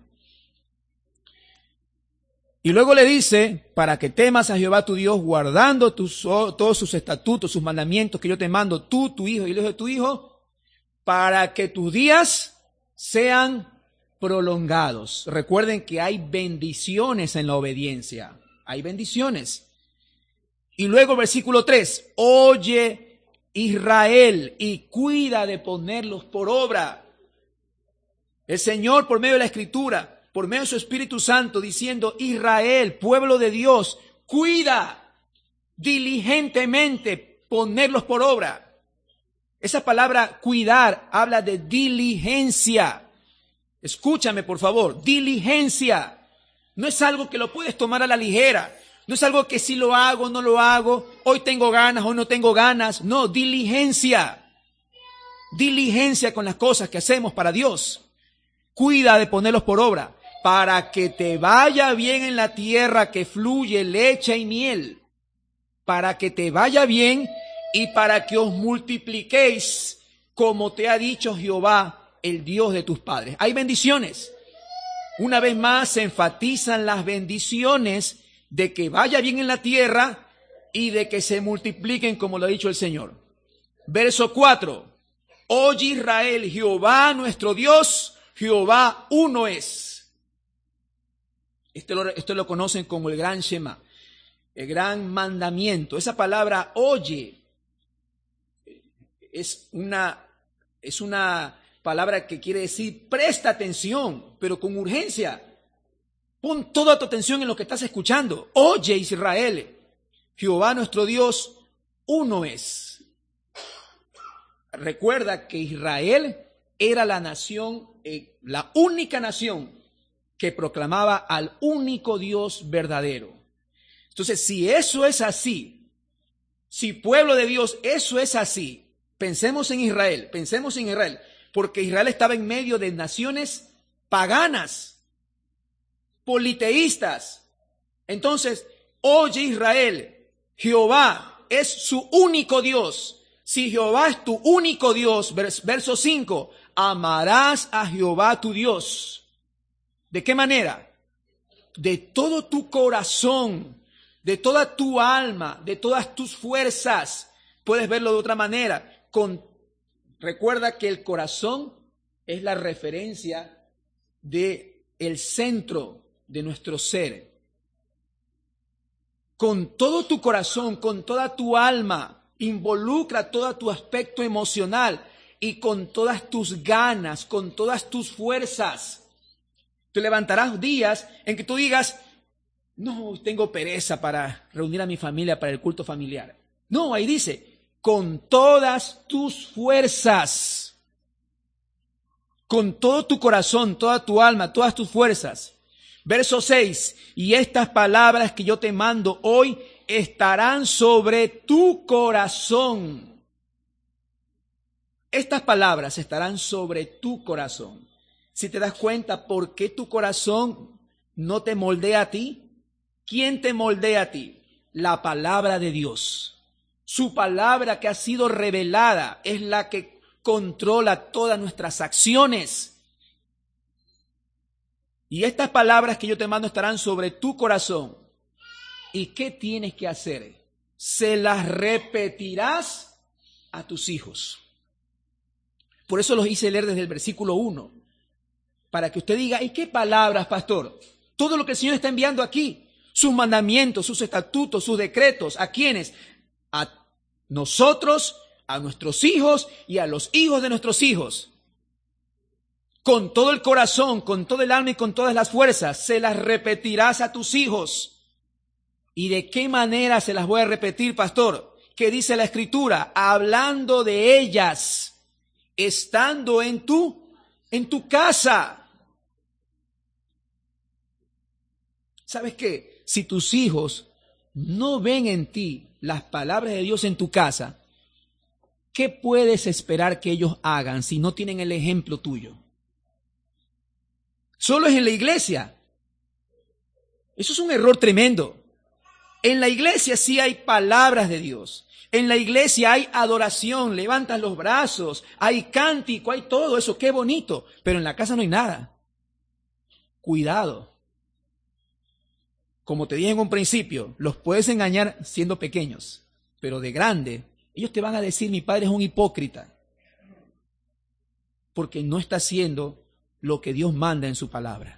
Y luego le dice, para que temas a Jehová tu Dios, guardando todos sus estatutos, sus mandamientos que yo te mando, tú, tu hijo y el hijo de tu hijo, para que tus días sean prolongados. Recuerden que hay bendiciones en la obediencia. Hay bendiciones. Y luego versículo 3, oye Israel y cuida de ponerlos por obra. El Señor por medio de la Escritura, por medio de su Espíritu Santo, diciendo, Israel, pueblo de Dios, cuida diligentemente ponerlos por obra. Esa palabra cuidar habla de diligencia. Escúchame, por favor, diligencia. No es algo que lo puedes tomar a la ligera. No es algo que si lo hago, no lo hago, hoy tengo ganas, hoy no tengo ganas. No, diligencia. Diligencia con las cosas que hacemos para Dios. Cuida de ponerlos por obra, para que te vaya bien en la tierra que fluye leche y miel. Para que te vaya bien y para que os multipliquéis, como te ha dicho Jehová, el Dios de tus padres. Hay bendiciones. Una vez más se enfatizan las bendiciones de que vaya bien en la tierra y de que se multipliquen, como lo ha dicho el Señor. Verso 4. Oye Israel, Jehová nuestro Dios, Jehová uno es. Esto lo conocen como el gran Shema, el gran mandamiento. Esa palabra oye es una palabra que quiere decir presta atención, pero con urgencia. Pon toda tu atención en lo que estás escuchando. Oye Israel, Jehová nuestro Dios uno es. Recuerda que Israel era la nación, la única nación que proclamaba al único Dios verdadero. Entonces, si eso es así, si pueblo de Dios, eso es así, pensemos en Israel, porque Israel estaba en medio de naciones paganas, politeístas. Entonces, oye Israel, Jehová es su único Dios. Si Jehová es tu único Dios, verso 5, amarás a Jehová tu Dios. ¿De qué manera? De todo tu corazón, de toda tu alma, de todas tus fuerzas. Puedes verlo de otra manera. Recuerda que el corazón es la referencia de el centro de nuestro ser. Con todo tu corazón, con toda tu alma, involucra todo tu aspecto emocional y con todas tus ganas, con todas tus fuerzas. Te levantarás días en que tú digas, no, tengo pereza para reunir a mi familia para el culto familiar. No, ahí dice, con todas tus fuerzas, con todo tu corazón, toda tu alma, todas tus fuerzas. Verso 6, y estas palabras que yo te mando hoy estarán sobre tu corazón. Estas palabras estarán sobre tu corazón. Si te das cuenta, ¿por qué tu corazón no te moldea a ti? ¿Quién te moldea a ti? La palabra de Dios. Su palabra que ha sido revelada es la que controla todas nuestras acciones. Y estas palabras que yo te mando estarán sobre tu corazón. ¿Y qué tienes que hacer? Se las repetirás a tus hijos. Por eso los hice leer desde el versículo 1. Para que usted diga, ¿y qué palabras, pastor? Todo lo que el Señor está enviando aquí. Sus mandamientos, sus estatutos, sus decretos. ¿A quiénes? A nosotros, a nuestros hijos y a los hijos de nuestros hijos. Con todo el corazón, con todo el alma y con todas las fuerzas, se las repetirás a tus hijos. ¿Y de qué manera se las voy a repetir, pastor? ¿Qué dice la Escritura? Hablando de ellas, estando en tu casa. ¿Sabes qué? Si tus hijos no ven en ti las palabras de Dios en tu casa, ¿qué puedes esperar que ellos hagan si no tienen el ejemplo tuyo? Solo es en la iglesia. Eso es un error tremendo. En la iglesia sí hay palabras de Dios. En la iglesia hay adoración, levantas los brazos, hay cántico, hay todo eso, qué bonito. Pero en la casa no hay nada. Cuidado. Como te dije en un principio, los puedes engañar siendo pequeños, pero de grande, ellos te van a decir, mi padre es un hipócrita. Porque no está haciendo lo que Dios manda en su palabra.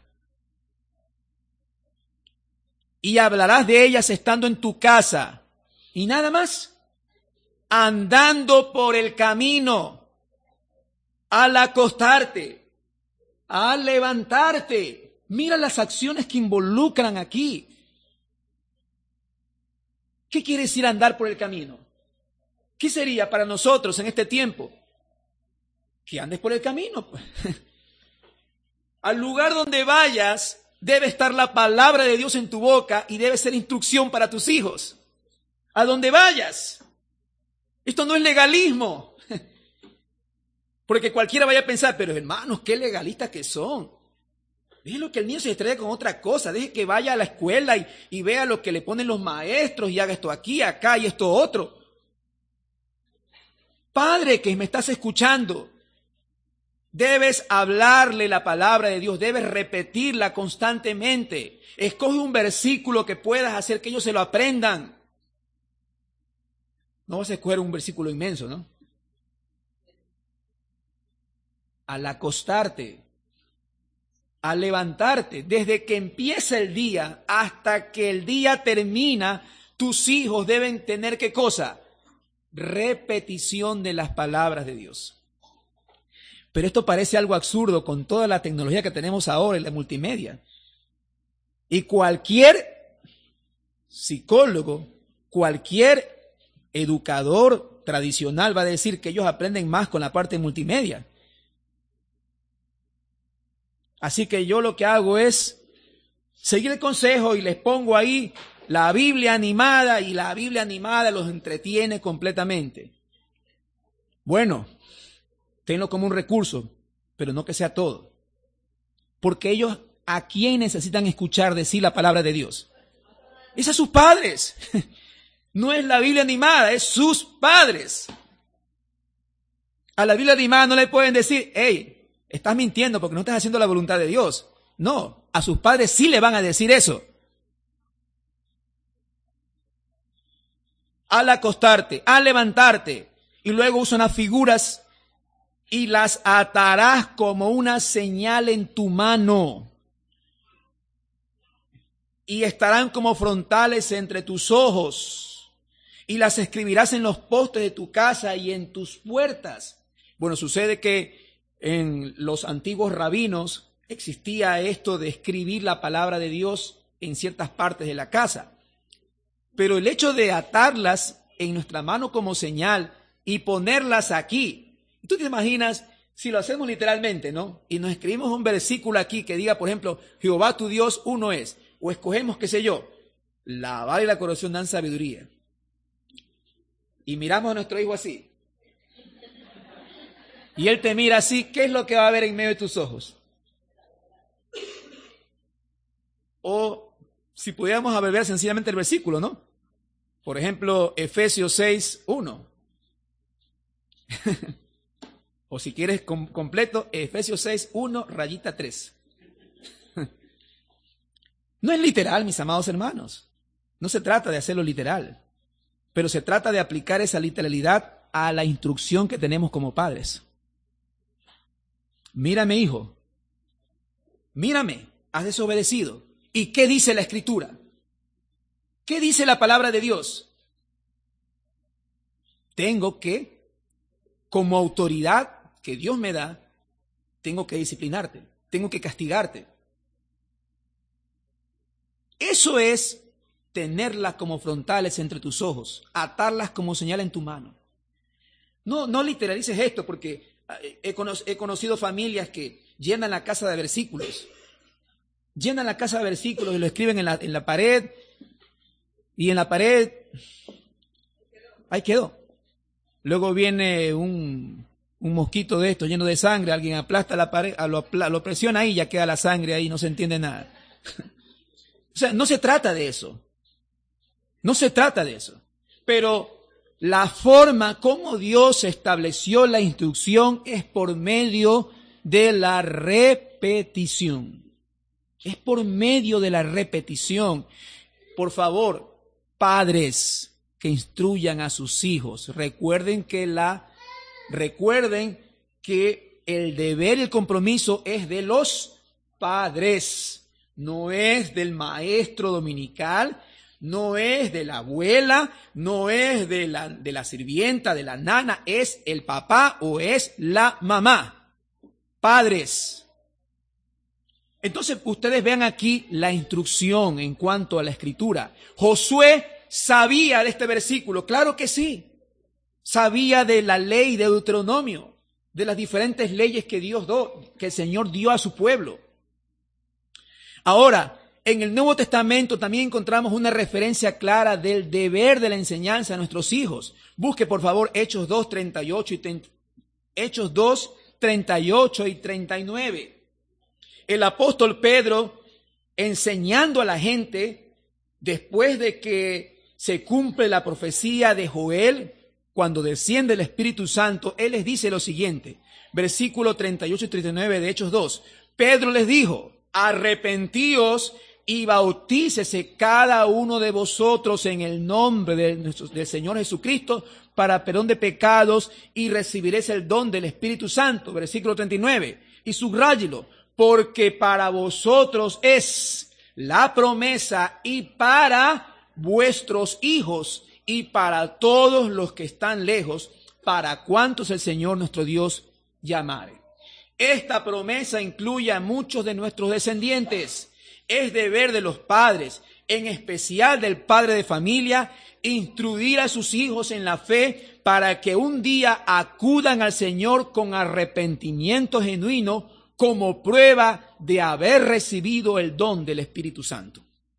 Y hablarás de ellas estando en tu casa. Y nada más. Andando por el camino. Al acostarte. Al levantarte. Mira las acciones que involucran aquí. ¿Qué quiere decir andar por el camino? ¿Qué sería para nosotros en este tiempo? Que andes por el camino, pues. Al lugar donde vayas, debe estar la palabra de Dios en tu boca y debe ser instrucción para tus hijos. A donde vayas. Esto no es legalismo. Porque cualquiera vaya a pensar, pero hermanos, qué legalistas que son. Déjenlo que el niño se distraiga con otra cosa. Deje que vaya a la escuela y vea lo que le ponen los maestros y haga esto aquí, acá y esto otro. Padre que me estás escuchando, debes hablarle la palabra de Dios, debes repetirla constantemente. Escoge un versículo que puedas hacer que ellos se lo aprendan. No vas a escoger un versículo inmenso, ¿no? Al acostarte, al levantarte, desde que empieza el día hasta que el día termina, tus hijos deben tener ¿qué cosa? Repetición de las palabras de Dios. Pero esto parece algo absurdo con toda la tecnología que tenemos ahora en la multimedia. Y cualquier psicólogo, cualquier educador tradicional va a decir que ellos aprenden más con la parte multimedia. Así que yo lo que hago es seguir el consejo y les pongo ahí la Biblia animada y la Biblia animada los entretiene completamente. Bueno, tenlo como un recurso, pero no que sea todo. Porque ellos, ¿a quién necesitan escuchar decir la palabra de Dios? Es a sus padres. No es la Biblia animada, es sus padres. A la Biblia animada no le pueden decir, hey, estás mintiendo porque no estás haciendo la voluntad de Dios. No, a sus padres sí le van a decir eso. Al acostarte, al levantarte, y luego usa unas figuras y las atarás como una señal en tu mano. Y estarán como frontales entre tus ojos. Y las escribirás en los postes de tu casa y en tus puertas. Bueno, sucede que en los antiguos rabinos existía esto de escribir la palabra de Dios en ciertas partes de la casa. Pero el hecho de atarlas en nuestra mano como señal y ponerlas aquí, tú te imaginas si lo hacemos literalmente, ¿no? Y nos escribimos un versículo aquí que diga, por ejemplo, Jehová tu Dios uno es, o escogemos, qué sé yo, la vara y la corrección dan sabiduría. Y miramos a nuestro hijo así. Y él te mira así, ¿qué es lo que va a ver en medio de tus ojos? O si pudiéramos abreviar sencillamente el versículo, ¿no? Por ejemplo, Efesios 6, 1. O si quieres completo, Efesios 6, 1, rayita 3. No es literal, mis amados hermanos. No se trata de hacerlo literal. Pero se trata de aplicar esa literalidad a la instrucción que tenemos como padres. Mírame, hijo. Mírame, has desobedecido. ¿Y qué dice la Escritura? ¿Qué dice la palabra de Dios? Tengo que, como autoridad que Dios me da, tengo que disciplinarte, tengo que castigarte. Eso es tenerlas como frontales entre tus ojos, atarlas como señal en tu mano. No literalices esto, porque he conocido familias que llenan la casa de versículos. Llenan la casa de versículos y lo escriben en la pared, y en la pared, ahí quedó. Luego viene un mosquito de esto lleno de sangre, alguien aplasta la pared, lo presiona ahí y ya queda la sangre ahí, no se entiende nada. O sea, no se trata de eso. No se trata de eso. Pero la forma como Dios estableció la instrucción es por medio de la repetición. Es por medio de la repetición. Por favor, padres que instruyan a sus hijos, recuerden que el deber y el compromiso es de los padres, no es del maestro dominical, no es de la abuela, no es de la sirvienta, de la nana, es el papá o es la mamá. Padres. Entonces ustedes vean aquí la instrucción en cuanto a la escritura. Josué sabía de este versículo, claro que sí. sabía de la ley de Deuteronomio, de las diferentes leyes que que el Señor dio a su pueblo. Ahora, en el Nuevo Testamento también encontramos una referencia clara del deber de la enseñanza a nuestros hijos. Busque, por favor, Hechos 2, 38 y 39. El apóstol Pedro, enseñando a la gente, después de que se cumple la profecía de Joel, cuando desciende el Espíritu Santo, él les dice lo siguiente, versículo 38 y 39 de Hechos 2. Pedro les dijo, arrepentíos y bautícese cada uno de vosotros en el nombre del Señor Jesucristo para perdón de pecados y recibiréis el don del Espíritu Santo. Versículo 39. Y subráyelo, porque para vosotros es la promesa y para vuestros hijos y para todos los que están lejos, para cuantos el Señor nuestro Dios llamare. Esta promesa incluye a muchos de nuestros descendientes. Es deber de los padres, en especial del padre de familia, instruir a sus hijos en la fe para que un día acudan al Señor con arrepentimiento genuino como prueba de haber recibido el don del Espíritu Santo.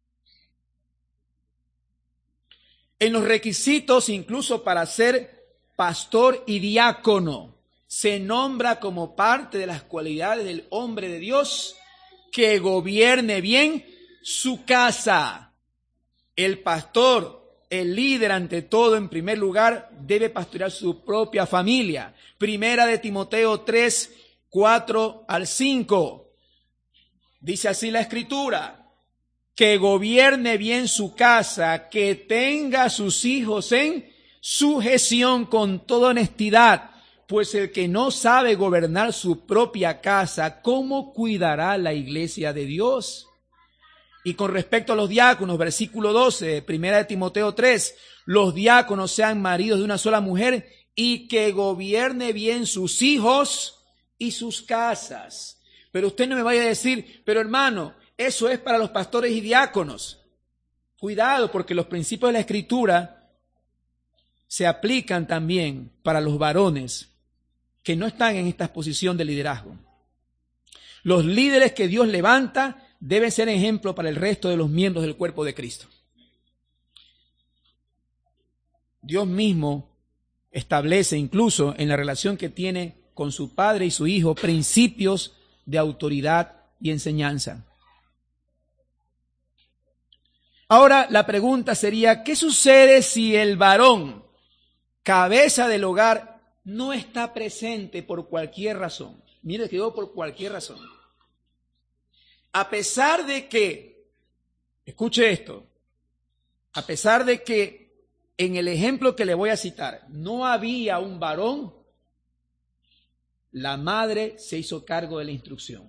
En los requisitos, incluso para ser pastor y diácono, se nombra como parte de las cualidades del hombre de Dios que gobierne bien su casa. El pastor, el líder ante todo, en primer lugar, debe pastorear su propia familia. Primera de Timoteo 3, 4 al 5. Dice así la Escritura, que gobierne bien su casa, que tenga a sus hijos en sujeción con toda honestidad, pues el que no sabe gobernar su propia casa, ¿cómo cuidará la iglesia de Dios? Y con respecto a los diáconos, versículo 12, primera de Timoteo 3, los diáconos sean maridos de una sola mujer y que gobierne bien sus hijos y sus casas. Pero usted no me vaya a decir, pero hermano, eso es para los pastores y diáconos. Cuidado, porque los principios de la Escritura se aplican también para los varones que no están en esta posición de liderazgo. Los líderes que Dios levanta deben ser ejemplo para el resto de los miembros del cuerpo de Cristo. Dios mismo establece incluso en la relación que tiene con su padre y su hijo principios de autoridad y enseñanza. Ahora la pregunta sería, ¿qué sucede si el varón, cabeza del hogar, no está presente por cualquier razón? Mire que digo por cualquier razón. A pesar de que, escuche esto, a pesar de que en el ejemplo que le voy a citar no había un varón, la madre se hizo cargo de la instrucción.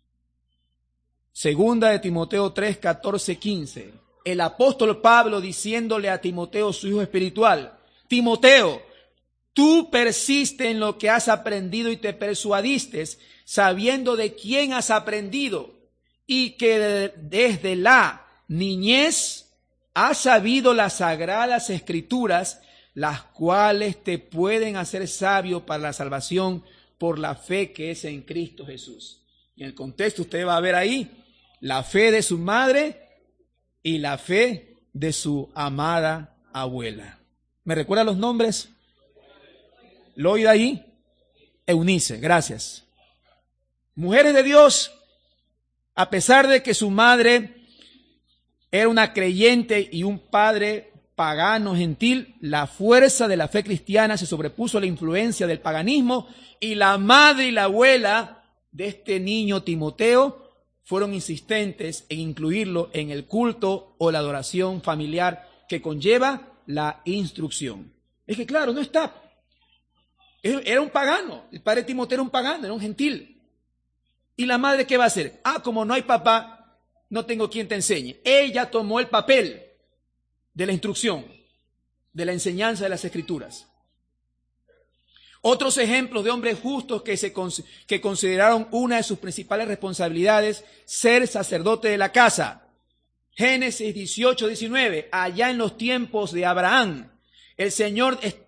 Segunda de Timoteo 3, 14, 15. El apóstol Pablo diciéndole a Timoteo, su hijo espiritual, Timoteo, tú persiste en lo que has aprendido y te persuadiste, sabiendo de quién has aprendido y que desde la niñez has sabido las sagradas escrituras, las cuales te pueden hacer sabio para la salvación por la fe que es en Cristo Jesús. Y en el contexto usted va a ver ahí la fe de su madre y la fe de su amada abuela. ¿Me recuerda los nombres? Loida y Eunice, gracias. Mujeres de Dios, a pesar de que su madre era una creyente y un padre pagano gentil, la fuerza de la fe cristiana se sobrepuso a la influencia del paganismo y la madre y la abuela de este niño Timoteo fueron insistentes en incluirlo en el culto o la adoración familiar que conlleva la instrucción. Es que claro, no está. Era un pagano, el padre Timoteo era un pagano, era un gentil. ¿Y la madre qué va a hacer? Como no hay papá, no tengo quien te enseñe. Ella tomó el papel de la instrucción, de la enseñanza de las Escrituras. Otros ejemplos de hombres justos que consideraron una de sus principales responsabilidades ser sacerdote de la casa. Génesis 18, 19. Allá en los tiempos de Abraham, el Señor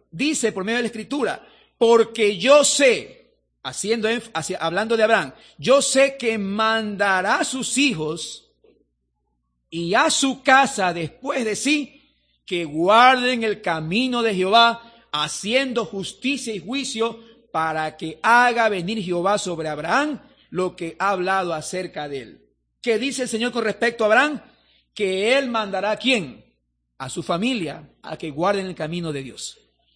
dice por medio de la Escritura, porque yo sé, hablando de Abraham, yo sé que mandará a sus hijos y a su casa después de sí, que guarden el camino de Jehová, haciendo justicia y juicio, para que haga venir Jehová sobre Abraham lo que ha hablado acerca de él. ¿Qué dice el Señor con respecto a Abraham? Que él mandará ¿a quién? A su familia, a que guarden el camino de Dios.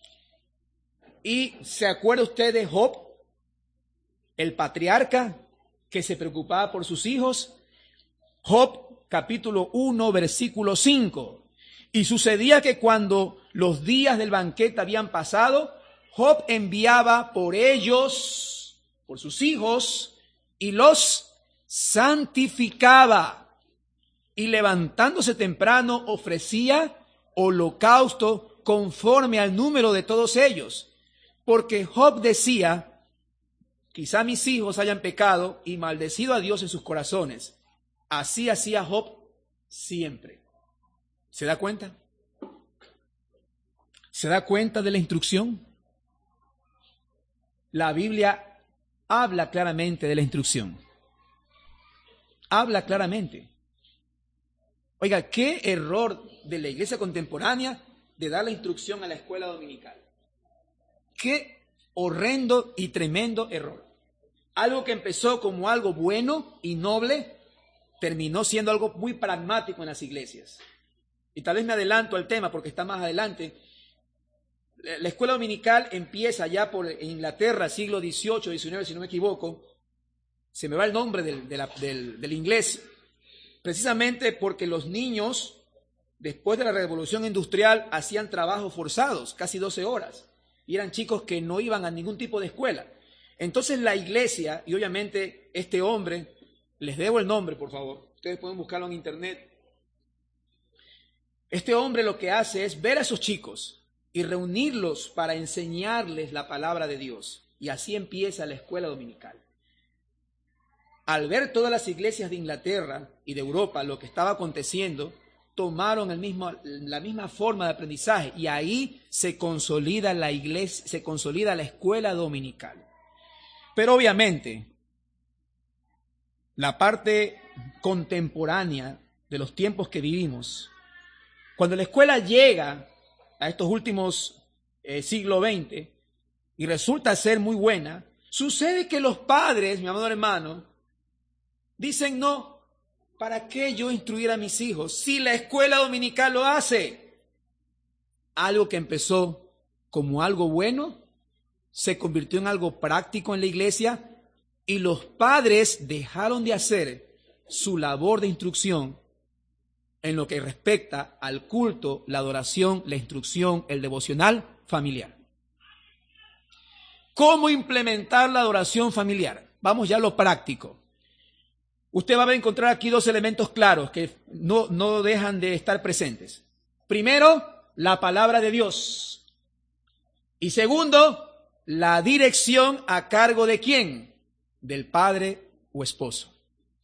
¿Y se acuerda usted de Job, el patriarca que se preocupaba por sus hijos? Job capítulo 1, versículo 5. Y sucedía que cuando los días del banquete habían pasado, Job enviaba por ellos, por sus hijos, y los santificaba. Y levantándose temprano ofrecía holocausto conforme al número de todos ellos. Porque Job decía, quizá mis hijos hayan pecado y maldecido a Dios en sus corazones. Así hacía Job siempre. ¿Se da cuenta? ¿Se da cuenta de la instrucción? La Biblia habla claramente de la instrucción. Habla claramente. Oiga, qué error de la iglesia contemporánea de dar la instrucción a la escuela dominical. Qué horrendo y tremendo error. Algo que empezó como algo bueno y noble, terminó siendo algo muy pragmático en las iglesias. Y tal vez me adelanto al tema porque está más adelante. La escuela dominical empieza ya por Inglaterra, siglo XVIII, XIX, si no me equivoco. Se me va el nombre del inglés. Precisamente porque los niños, después de la revolución industrial, hacían trabajos forzados, casi 12 horas. Y eran chicos que no iban a ningún tipo de escuela. Entonces la iglesia, y obviamente este hombre, les debo el nombre, por favor. Ustedes pueden buscarlo en internet. Este hombre lo que hace es ver a esos chicos y reunirlos para enseñarles la palabra de Dios. Y así empieza la escuela dominical. Al ver todas las iglesias de Inglaterra y de Europa lo que estaba aconteciendo, tomaron la misma forma de aprendizaje y ahí se consolida la iglesia, se consolida la escuela dominical. Pero obviamente, la parte contemporánea de los tiempos que vivimos, cuando la escuela llega a estos últimos siglo XX y resulta ser muy buena, sucede que los padres, mi amado hermano, dicen no, ¿para qué yo instruir a mis hijos si la escuela dominical lo hace? Algo que empezó como algo bueno, se convirtió en algo práctico en la iglesia y los padres dejaron de hacer su labor de instrucción en lo que respecta al culto, la adoración, la instrucción, el devocional familiar. ¿Cómo implementar la adoración familiar? Vamos ya a lo práctico. Usted va a encontrar aquí dos elementos claros que no dejan de estar presentes. Primero, la palabra de Dios. Y segundo, la dirección a cargo de ¿quién? Del padre o esposo.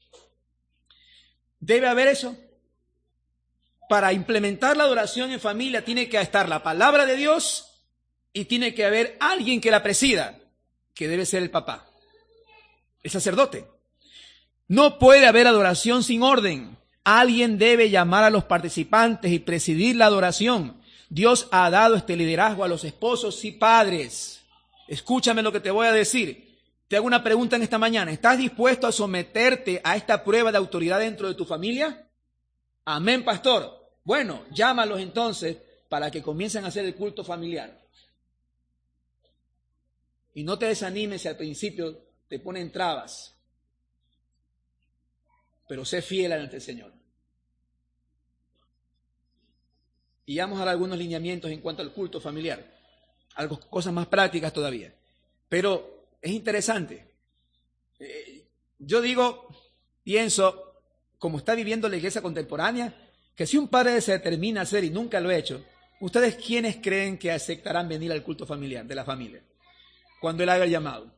¿Debe haber eso? Para implementar la adoración en familia tiene que estar la palabra de Dios y tiene que haber alguien que la presida, que debe ser el papá, el sacerdote. No puede haber adoración sin orden. Alguien debe llamar a los participantes y presidir la adoración. Dios ha dado este liderazgo a los esposos y padres. Escúchame lo que te voy a decir. Te hago una pregunta en esta mañana. ¿Estás dispuesto a someterte a esta prueba de autoridad dentro de tu familia? Amén, pastor. Bueno, llámalos entonces para que comiencen a hacer el culto familiar. Y no te desanimes si al principio te ponen trabas. Pero sé fiel ante el Señor. Y vamos a dar algunos lineamientos en cuanto al culto familiar. Algo, cosas más prácticas todavía. Pero es interesante. Yo pienso, como está viviendo la iglesia contemporánea, que si un padre se determina a hacer y nunca lo ha hecho, ¿ustedes quiénes creen que aceptarán venir al culto familiar de la familia? Cuando él haga el llamado.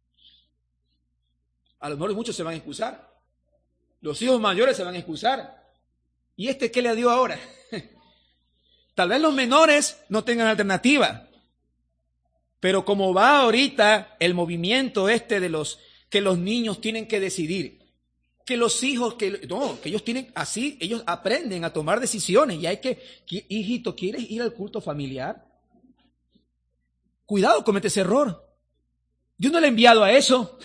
A lo mejor muchos se van a excusar. Los hijos mayores se van a excusar. ¿Y qué le dio ahora? Tal vez los menores no tengan alternativa. Pero como va ahorita el movimiento este de que los niños tienen que decidir, que los hijos, que ellos tienen, así, ellos aprenden a tomar decisiones y hay hijito, ¿quieres ir al culto familiar? Cuidado, comete ese error. Dios no le ha enviado a eso.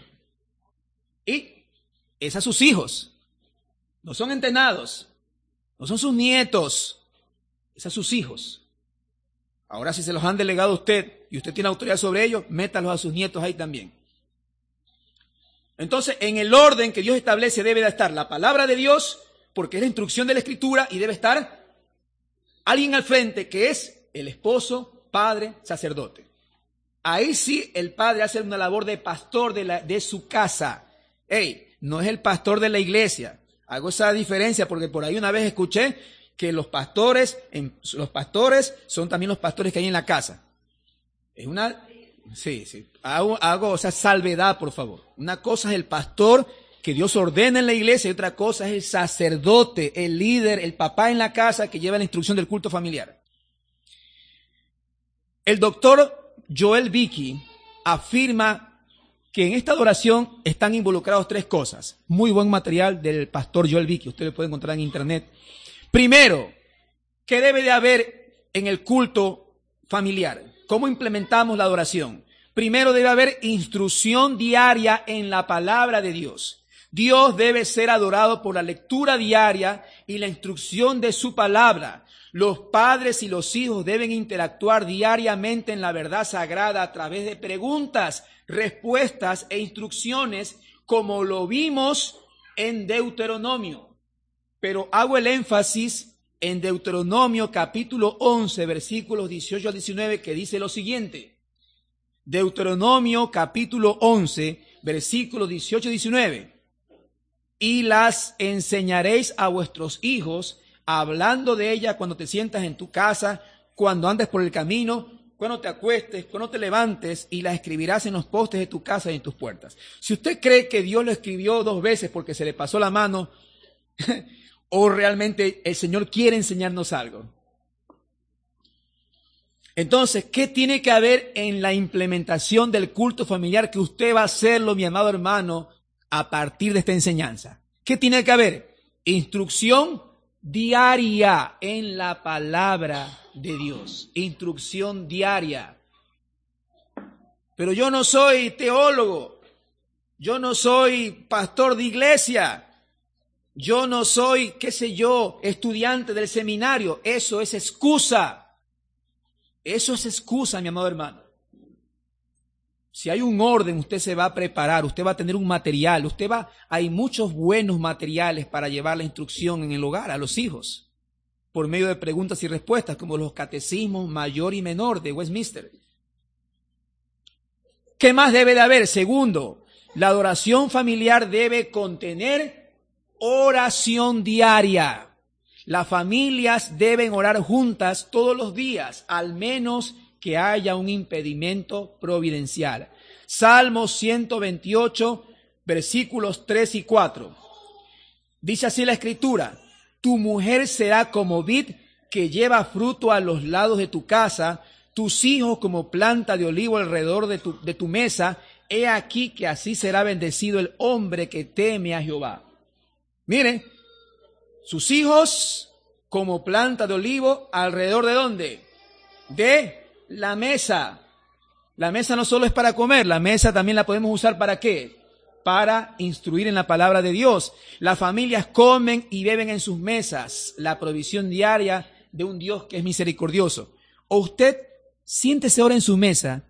Y es a sus hijos. No son entrenados, no son sus nietos, es a sus hijos. Ahora si se los han delegado a usted y usted tiene autoridad sobre ellos, métalos a sus nietos ahí también. Entonces, en el orden que Dios establece debe de estar la palabra de Dios, porque es la instrucción de la Escritura, y debe estar alguien al frente que es el esposo, padre, sacerdote. Ahí sí el padre hace una labor de pastor de su casa. No es el pastor de la iglesia. Hago esa diferencia porque por ahí una vez escuché que los pastores son también los pastores que hay en la casa. Es una... Sí. Hago esa salvedad, por favor. Una cosa es el pastor que Dios ordena en la iglesia y otra cosa es el sacerdote, el líder, el papá en la casa que lleva la instrucción del culto familiar. El doctor Joel Beeke afirma que en esta adoración están involucrados tres cosas. Muy buen material del pastor Joel Beeke, usted lo puede encontrar en internet. Primero, ¿qué debe de haber en el culto familiar? ¿Cómo implementamos la adoración? Primero debe haber instrucción diaria en la palabra de Dios. Dios debe ser adorado por la lectura diaria y la instrucción de su palabra. Los padres y los hijos deben interactuar diariamente en la verdad sagrada a través de preguntas, respuestas e instrucciones, como lo vimos en Deuteronomio. Pero hago el énfasis en Deuteronomio capítulo 11, versículos 18 al 19, que dice lo siguiente. Deuteronomio capítulo 11, versículos 18 y 19. Y las enseñaréis a vuestros hijos, hablando de ella cuando te sientas en tu casa, cuando andes por el camino, cuando te acuestes, cuando te levantes, y las escribirás en los postes de tu casa y en tus puertas. Si usted cree que Dios lo escribió 2 veces porque se le pasó la mano, o realmente el Señor quiere enseñarnos algo. Entonces, ¿qué tiene que haber en la implementación del culto familiar que usted va a hacerlo, mi amado hermano, a partir de esta enseñanza? ¿Qué tiene que haber? Instrucción diaria en la palabra de Dios. Instrucción diaria. Pero yo no soy teólogo. Yo no soy pastor de iglesia. Yo no soy, estudiante del seminario. Eso es excusa. Eso es excusa, mi amado hermano. Si hay un orden, usted se va a preparar, usted va a tener un material, hay muchos buenos materiales para llevar la instrucción en el hogar a los hijos, por medio de preguntas y respuestas, como los catecismos mayor y menor de Westminster. ¿Qué más debe de haber? Segundo, la adoración familiar debe contener oración diaria. Las familias deben orar juntas todos los días, al menos que haya un impedimento providencial. Salmo 128, versículos 3 y 4. Dice así la Escritura: tu mujer será como vid que lleva fruto a los lados de tu casa, tus hijos como planta de olivo alrededor de tu mesa. He aquí que así será bendecido el hombre que teme a Jehová. Mire, sus hijos como planta de olivo alrededor de ¿dónde? De la mesa. La mesa no solo es para comer, la mesa también la podemos usar ¿para qué? Para instruir en la palabra de Dios. Las familias comen y beben en sus mesas, la provisión diaria de un Dios que es misericordioso. O usted siéntese ahora en su mesa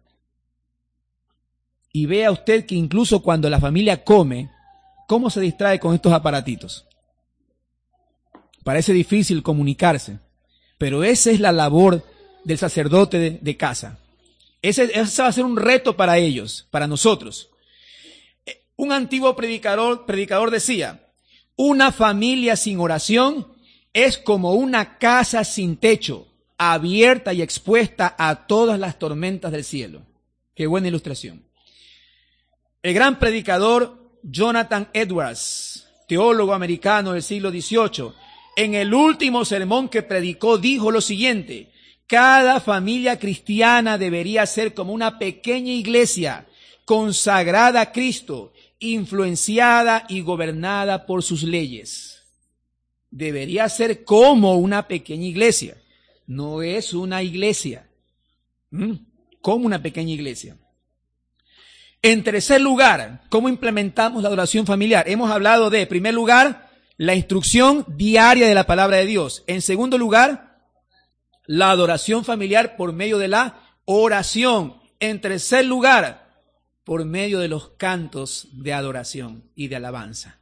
y vea usted que incluso cuando la familia come, ¿cómo se distrae con estos aparatitos? Parece difícil comunicarse, pero esa es la labor del sacerdote de casa. Ese va a ser un reto para ellos, para nosotros. Un antiguo predicador decía: una familia sin oración es como una casa sin techo, abierta y expuesta a todas las tormentas del cielo. Qué buena ilustración. El gran predicador Jonathan Edwards, teólogo americano del siglo XVIII, en el último sermón que predicó dijo lo siguiente: Cada familia cristiana debería ser como una pequeña iglesia consagrada a Cristo, influenciada y gobernada por sus leyes. Debería ser como una pequeña iglesia. No es una iglesia. Como una pequeña iglesia. En tercer lugar, ¿cómo implementamos la adoración familiar? Hemos hablado de, en primer lugar, la instrucción diaria de la palabra de Dios. En segundo lugar, la adoración familiar por medio de la oración. En tercer lugar, por medio de los cantos de adoración y de alabanza.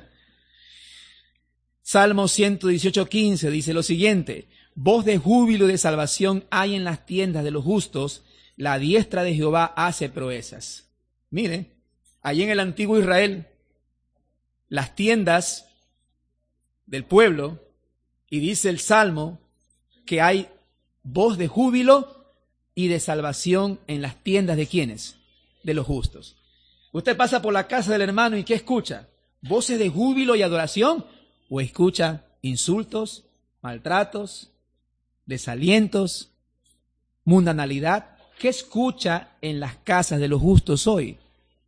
Salmo 118:15 dice lo siguiente: voz de júbilo y de salvación hay en las tiendas de los justos, la diestra de Jehová hace proezas. Mire, allí en el antiguo Israel, las tiendas del pueblo, y dice el Salmo que hay voz de júbilo y de salvación en las tiendas de ¿quiénes? De los justos. Usted pasa por la casa del hermano y ¿qué escucha? ¿Voces de júbilo y adoración? ¿O escucha insultos, maltratos, desalientos, mundanalidad? ¿Qué escucha en las casas de los justos hoy?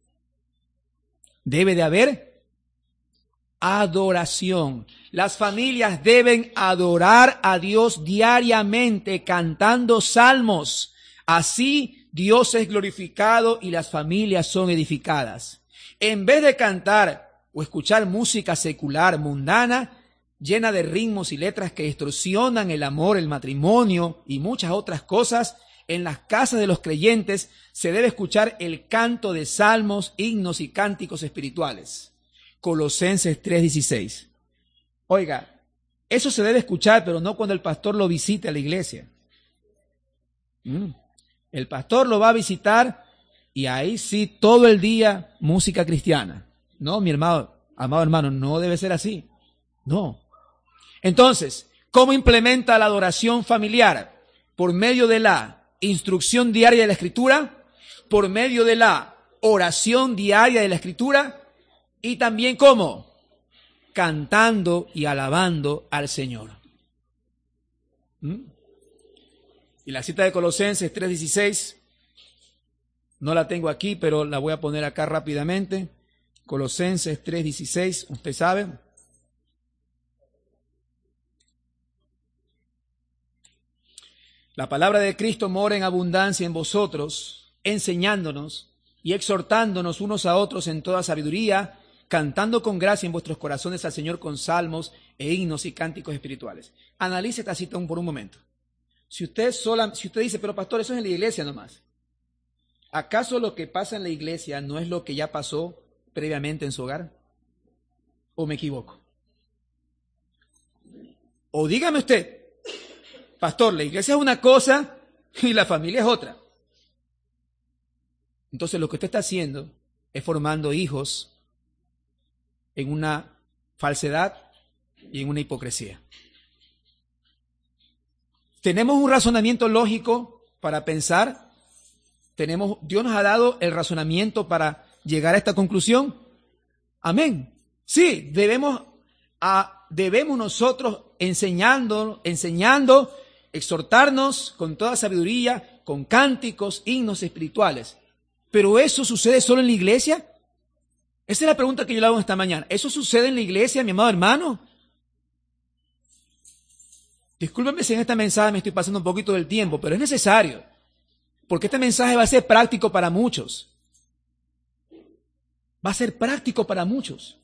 Debe de haber adoración. Las familias deben adorar a Dios diariamente cantando salmos. Así Dios es glorificado y las familias son edificadas. En vez de cantar o escuchar música secular, mundana, llena de ritmos y letras que distorsionan el amor, el matrimonio y muchas otras cosas, en las casas de los creyentes se debe escuchar el canto de salmos, himnos y cánticos espirituales. Colosenses 3:16. Oiga, eso se debe escuchar, pero no cuando el pastor lo visite a la iglesia. El pastor lo va a visitar y ahí sí todo el día música cristiana. No, mi amado hermano, no debe ser así. No. Entonces, ¿cómo implementa la adoración familiar? Por medio de la instrucción diaria de la Escritura, por medio de la oración diaria de la Escritura y también ¿cómo? Cantando y alabando al Señor. Y la cita de Colosenses 3:16, no la tengo aquí, pero la voy a poner acá rápidamente. Colosenses 3:16, usted sabe. La palabra de Cristo mora en abundancia en vosotros, enseñándonos y exhortándonos unos a otros en toda sabiduría, cantando con gracia en vuestros corazones al Señor con salmos e himnos y cánticos espirituales. Analice esta cita por un momento. Si usted dice, pero pastor, eso es en la iglesia nomás. ¿Acaso lo que pasa en la iglesia no es lo que ya pasó previamente en su hogar? ¿O me equivoco? O dígame usted, pastor, la iglesia es una cosa y la familia es otra. Entonces lo que usted está haciendo es formando hijos en una falsedad y en una hipocresía. Tenemos un razonamiento lógico para pensar. Dios nos ha dado el razonamiento para llegar a esta conclusión. Amén. Sí, debemos nosotros enseñando, exhortarnos con toda sabiduría, con cánticos, himnos espirituales. ¿Pero eso sucede solo en la iglesia? Esa es la pregunta que yo le hago esta mañana. ¿Eso sucede en la iglesia, mi amado hermano? Discúlpenme si en esta mensaje me estoy pasando un poquito del tiempo, pero es necesario. Porque este mensaje va a ser práctico para muchos. Va a ser práctico para muchos.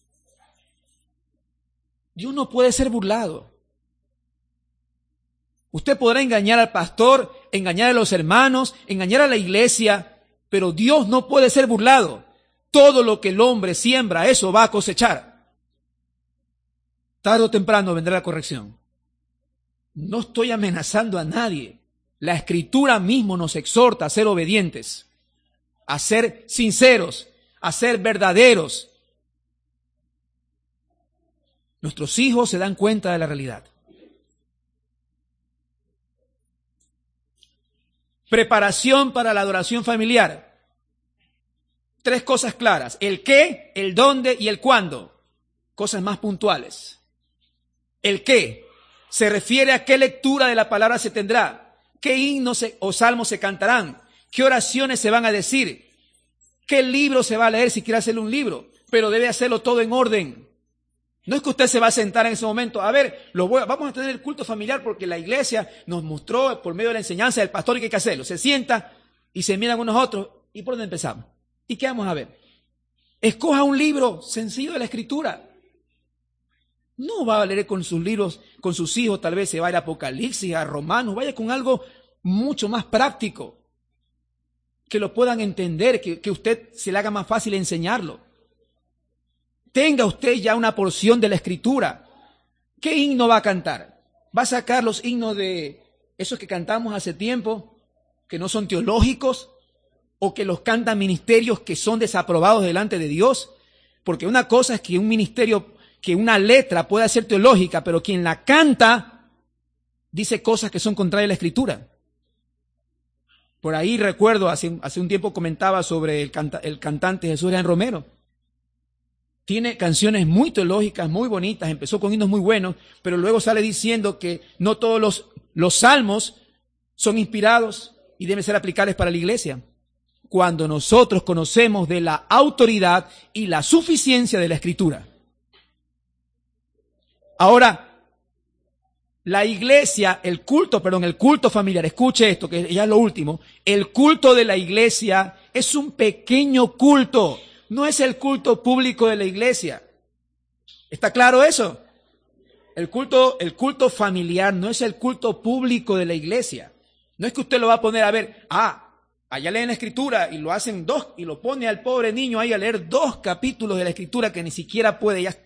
Dios no puede ser burlado. Usted podrá engañar al pastor, engañar a los hermanos, engañar a la iglesia, pero Dios no puede ser burlado. Todo lo que el hombre siembra, eso va a cosechar. Tarde o temprano vendrá la corrección. No estoy amenazando a nadie. La Escritura mismo nos exhorta a ser obedientes, a ser sinceros, a ser verdaderos. Nuestros hijos se dan cuenta de la realidad. Preparación para la adoración familiar. 3 cosas claras: el qué, el dónde y el cuándo. Cosas más puntuales. El qué se refiere a qué lectura de la palabra se tendrá. ¿Qué himnos o salmos se cantarán? ¿Qué oraciones se van a decir? ¿Qué libro se va a leer si quiere hacerle un libro? Pero debe hacerlo todo en orden. No es que usted se va a sentar en ese momento, a ver, vamos a tener el culto familiar porque la iglesia nos mostró por medio de la enseñanza del pastor que hay que hacerlo. Se sienta y se miran unos a otros. ¿Y por dónde empezamos? ¿Y qué vamos a ver? Escoja un libro sencillo de la Escritura. No va a leer con sus libros, con sus hijos, tal vez se va a ir a Apocalipsis, a Romanos, vaya con algo mucho más práctico, que lo puedan entender, que usted se le haga más fácil enseñarlo. Tenga usted ya una porción de la Escritura. ¿Qué himno va a cantar? ¿Va a sacar los himnos de esos que cantamos hace tiempo, que no son teológicos, o que los cantan ministerios que son desaprobados delante de Dios? Porque una cosa es que un ministerio, que una letra pueda ser teológica, pero quien la canta dice cosas que son contrarias a la Escritura. Por ahí recuerdo, hace un tiempo comentaba sobre el cantante Jesús León Romero. Tiene canciones muy teológicas, muy bonitas, empezó con himnos muy buenos, pero luego sale diciendo que no todos los salmos son inspirados y deben ser aplicables para la iglesia. Cuando nosotros conocemos de la autoridad y la suficiencia de la Escritura. Ahora, la iglesia, el culto familiar, escuche esto, que ya es lo último, el culto de la iglesia es un pequeño culto. No es el culto público de la iglesia. ¿Está claro eso? El culto familiar no es el culto público de la iglesia. No es que usted lo va a poner a ver, allá leen la Escritura y lo hacen dos, y lo pone al pobre niño ahí a leer 2 capítulos de la Escritura que ni siquiera puede ya.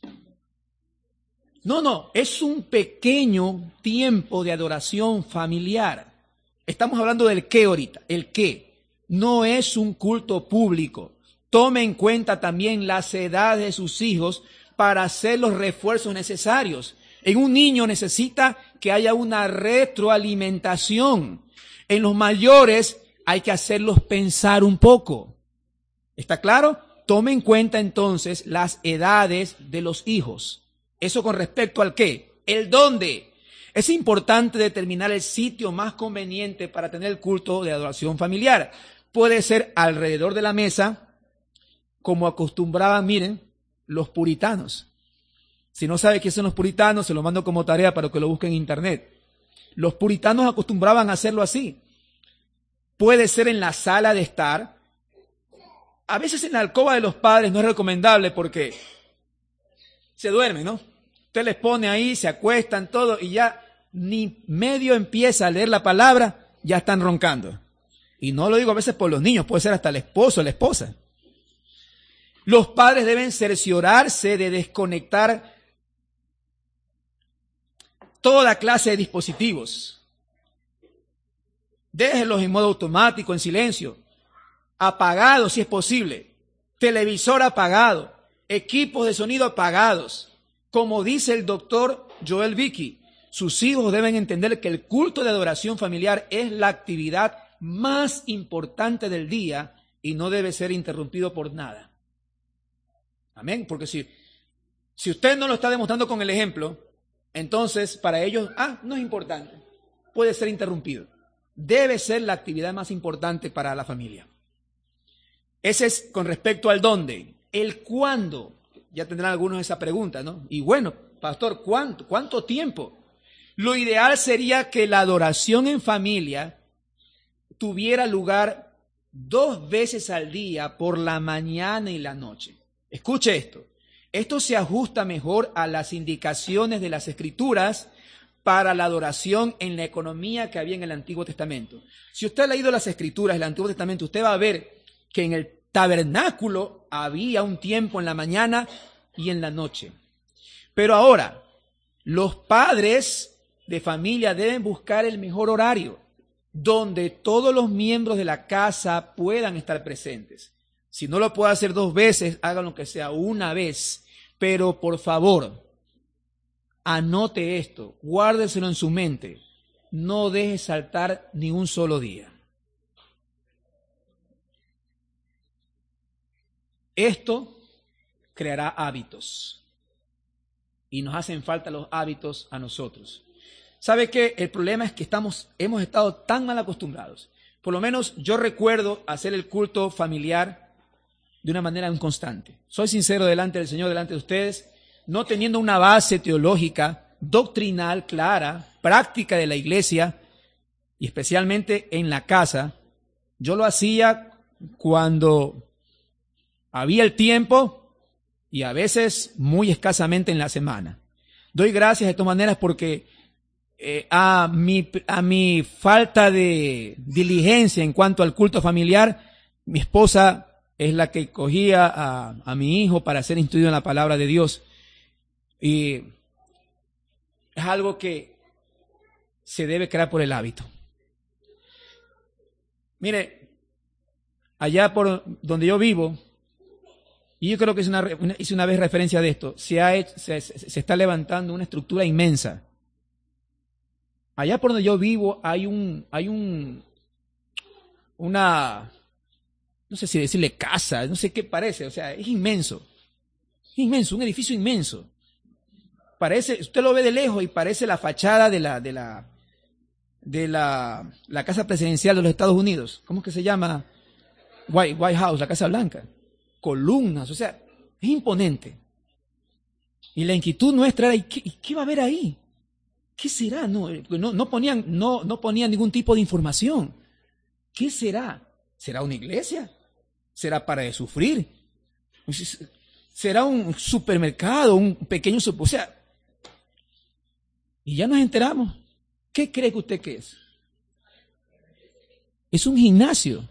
No, es un pequeño tiempo de adoración familiar. Estamos hablando del qué ahorita, el qué. No es un culto público. Tome en cuenta también las edades de sus hijos para hacer los refuerzos necesarios. En un niño necesita que haya una retroalimentación. En los mayores hay que hacerlos pensar un poco. ¿Está claro? Tome en cuenta entonces las edades de los hijos. Eso con respecto al qué, el dónde. Es importante determinar el sitio más conveniente para tener el culto de adoración familiar. Puede ser alrededor de la mesa, como acostumbraban, miren, los puritanos. Si no sabe qué son los puritanos, se lo mando como tarea para que lo busquen en internet. Los puritanos acostumbraban a hacerlo así. Puede ser en la sala de estar. A veces en la alcoba de los padres no es recomendable porque se duermen, ¿no? Usted les pone ahí, se acuestan, todo, y ya ni medio empieza a leer la palabra, ya están roncando. Y no lo digo a veces por los niños, puede ser hasta el esposo o la esposa. Los padres deben cerciorarse de desconectar toda clase de dispositivos. Déjenlos en modo automático, en silencio, apagados si es posible, televisor apagado, equipos de sonido apagados. Como dice el doctor Joel Vicky, sus hijos deben entender que el culto de adoración familiar es la actividad más importante del día y no debe ser interrumpido por nada. Amén, porque si usted no lo está demostrando con el ejemplo, entonces para ellos, no es importante, puede ser interrumpido. Debe ser la actividad más importante para la familia. Ese es con respecto al dónde. El cuándo, ya tendrán algunos esa pregunta, ¿no? Y bueno, pastor, ¿cuánto tiempo? Lo ideal sería que la adoración en familia tuviera lugar 2 veces al día, por la mañana y la noche. Escuche esto. Esto se ajusta mejor a las indicaciones de las Escrituras para la adoración en la economía que había en el Antiguo Testamento. Si usted ha leído las Escrituras del Antiguo Testamento, usted va a ver que en el tabernáculo había un tiempo en la mañana y en la noche. Pero ahora, los padres de familia deben buscar el mejor horario, donde todos los miembros de la casa puedan estar presentes. Si no lo puede hacer 2 veces, hagan lo que sea 1 vez. Pero por favor, anote esto, guárdeselo en su mente. No deje saltar ni un solo día. Esto creará hábitos. Y nos hacen falta los hábitos a nosotros. ¿Sabe qué? El problema es que hemos estado tan mal acostumbrados. Por lo menos yo recuerdo hacer el culto familiar de una manera inconstante. Soy sincero delante del Señor, delante de ustedes, no teniendo una base teológica, doctrinal, clara, práctica de la iglesia, y especialmente en la casa. Yo lo hacía cuando había el tiempo y a veces muy escasamente en la semana. Doy gracias de todas maneras porque a mi falta de diligencia en cuanto al culto familiar, mi esposa es la que cogía a mi hijo para ser instruido en la palabra de Dios. Y es algo que se debe crear por el hábito. Mire, allá por donde yo vivo, y yo creo que hice una vez referencia de esto, se está levantando una estructura inmensa. Allá por donde yo vivo hay una, no sé si decirle casa, no sé qué parece, o sea, es inmenso, un edificio inmenso. Parece, usted lo ve de lejos y parece la fachada de la casa presidencial de los Estados Unidos. ¿Cómo es que se llama? White House, la Casa Blanca. Columnas, o sea, es imponente. Y la inquietud nuestra era, ¿y qué va a haber ahí? ¿Qué será? No ponían ningún tipo de información. ¿Qué será? ¿Será una iglesia? ¿Será para de sufrir? ¿Será un supermercado, un pequeño o sea, y ya nos enteramos. ¿Qué cree que usted que es? Es un gimnasio.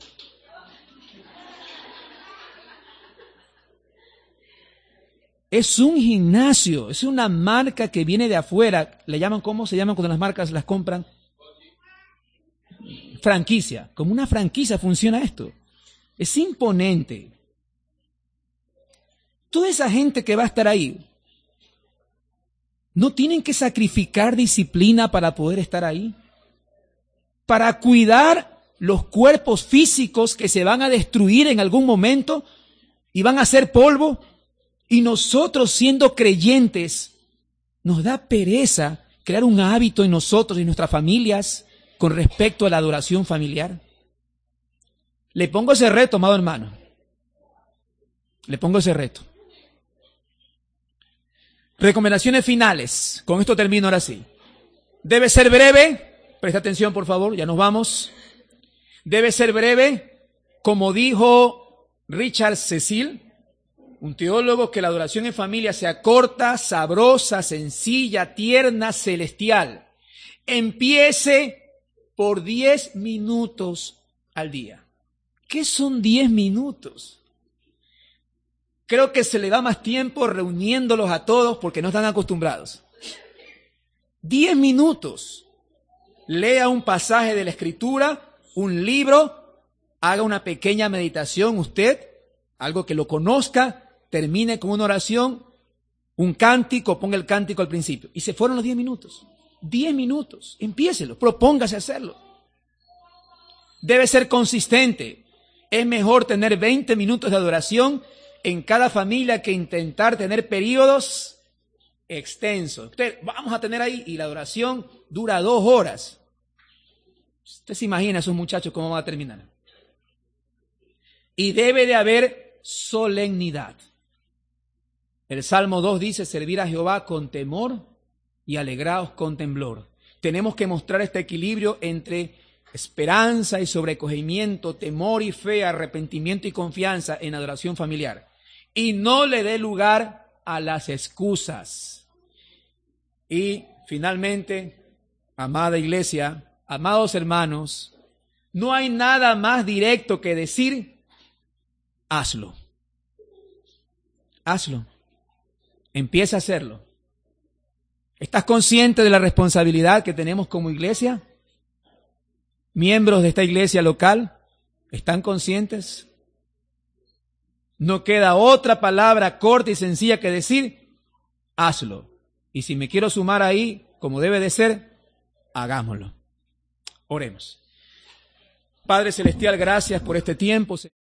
Es un gimnasio, es una marca que viene de afuera. ¿Le llaman cómo se llaman cuando las marcas las compran? Franquicia. Como una franquicia funciona esto. Es imponente. Toda esa gente que va a estar ahí, ¿no tienen que sacrificar disciplina para poder estar ahí? Para cuidar los cuerpos físicos que se van a destruir en algún momento y van a ser polvo. Y nosotros, siendo creyentes, nos da pereza crear un hábito en nosotros y en nuestras familias con respecto a la adoración familiar. Le pongo ese reto, amado hermano. Le pongo ese reto. Recomendaciones finales. Con esto termino ahora sí. Debe ser breve. Presta atención, por favor, ya nos vamos. Debe ser breve, como dijo Richard Cecil, un teólogo, que la adoración en familia sea corta, sabrosa, sencilla, tierna, celestial. Empiece por 10 minutos al día. ¿Qué son 10 minutos? Creo que se le da más tiempo reuniéndolos a todos porque no están acostumbrados. 10 minutos. Lea un pasaje de la Escritura, un libro, haga una pequeña meditación usted, algo que lo conozca, termine con una oración, un cántico, ponga el cántico al principio. Y se fueron los 10 minutos. 10 minutos. Empiécelo, propóngase a hacerlo. Debe ser consistente. Es mejor tener 20 minutos de adoración en cada familia que intentar tener periodos extensos. Vamos a tener ahí, y la adoración dura 2 horas. Usted se imagina a esos muchachos cómo van a terminar. Y debe de haber solemnidad. El Salmo 2 dice, servir a Jehová con temor y alegraos con temblor. Tenemos que mostrar este equilibrio entre esperanza y sobrecogimiento, temor y fe, arrepentimiento y confianza en adoración familiar. Y no le dé lugar a las excusas. Y finalmente, amada iglesia, amados hermanos, no hay nada más directo que decir, hazlo. Hazlo. Empieza a hacerlo. ¿Estás consciente de la responsabilidad que tenemos como iglesia? ¿Miembros de esta iglesia local están conscientes? No queda otra palabra corta y sencilla que decir, hazlo. Y si me quiero sumar ahí, como debe de ser, hagámoslo. Oremos. Padre Celestial, gracias por este tiempo.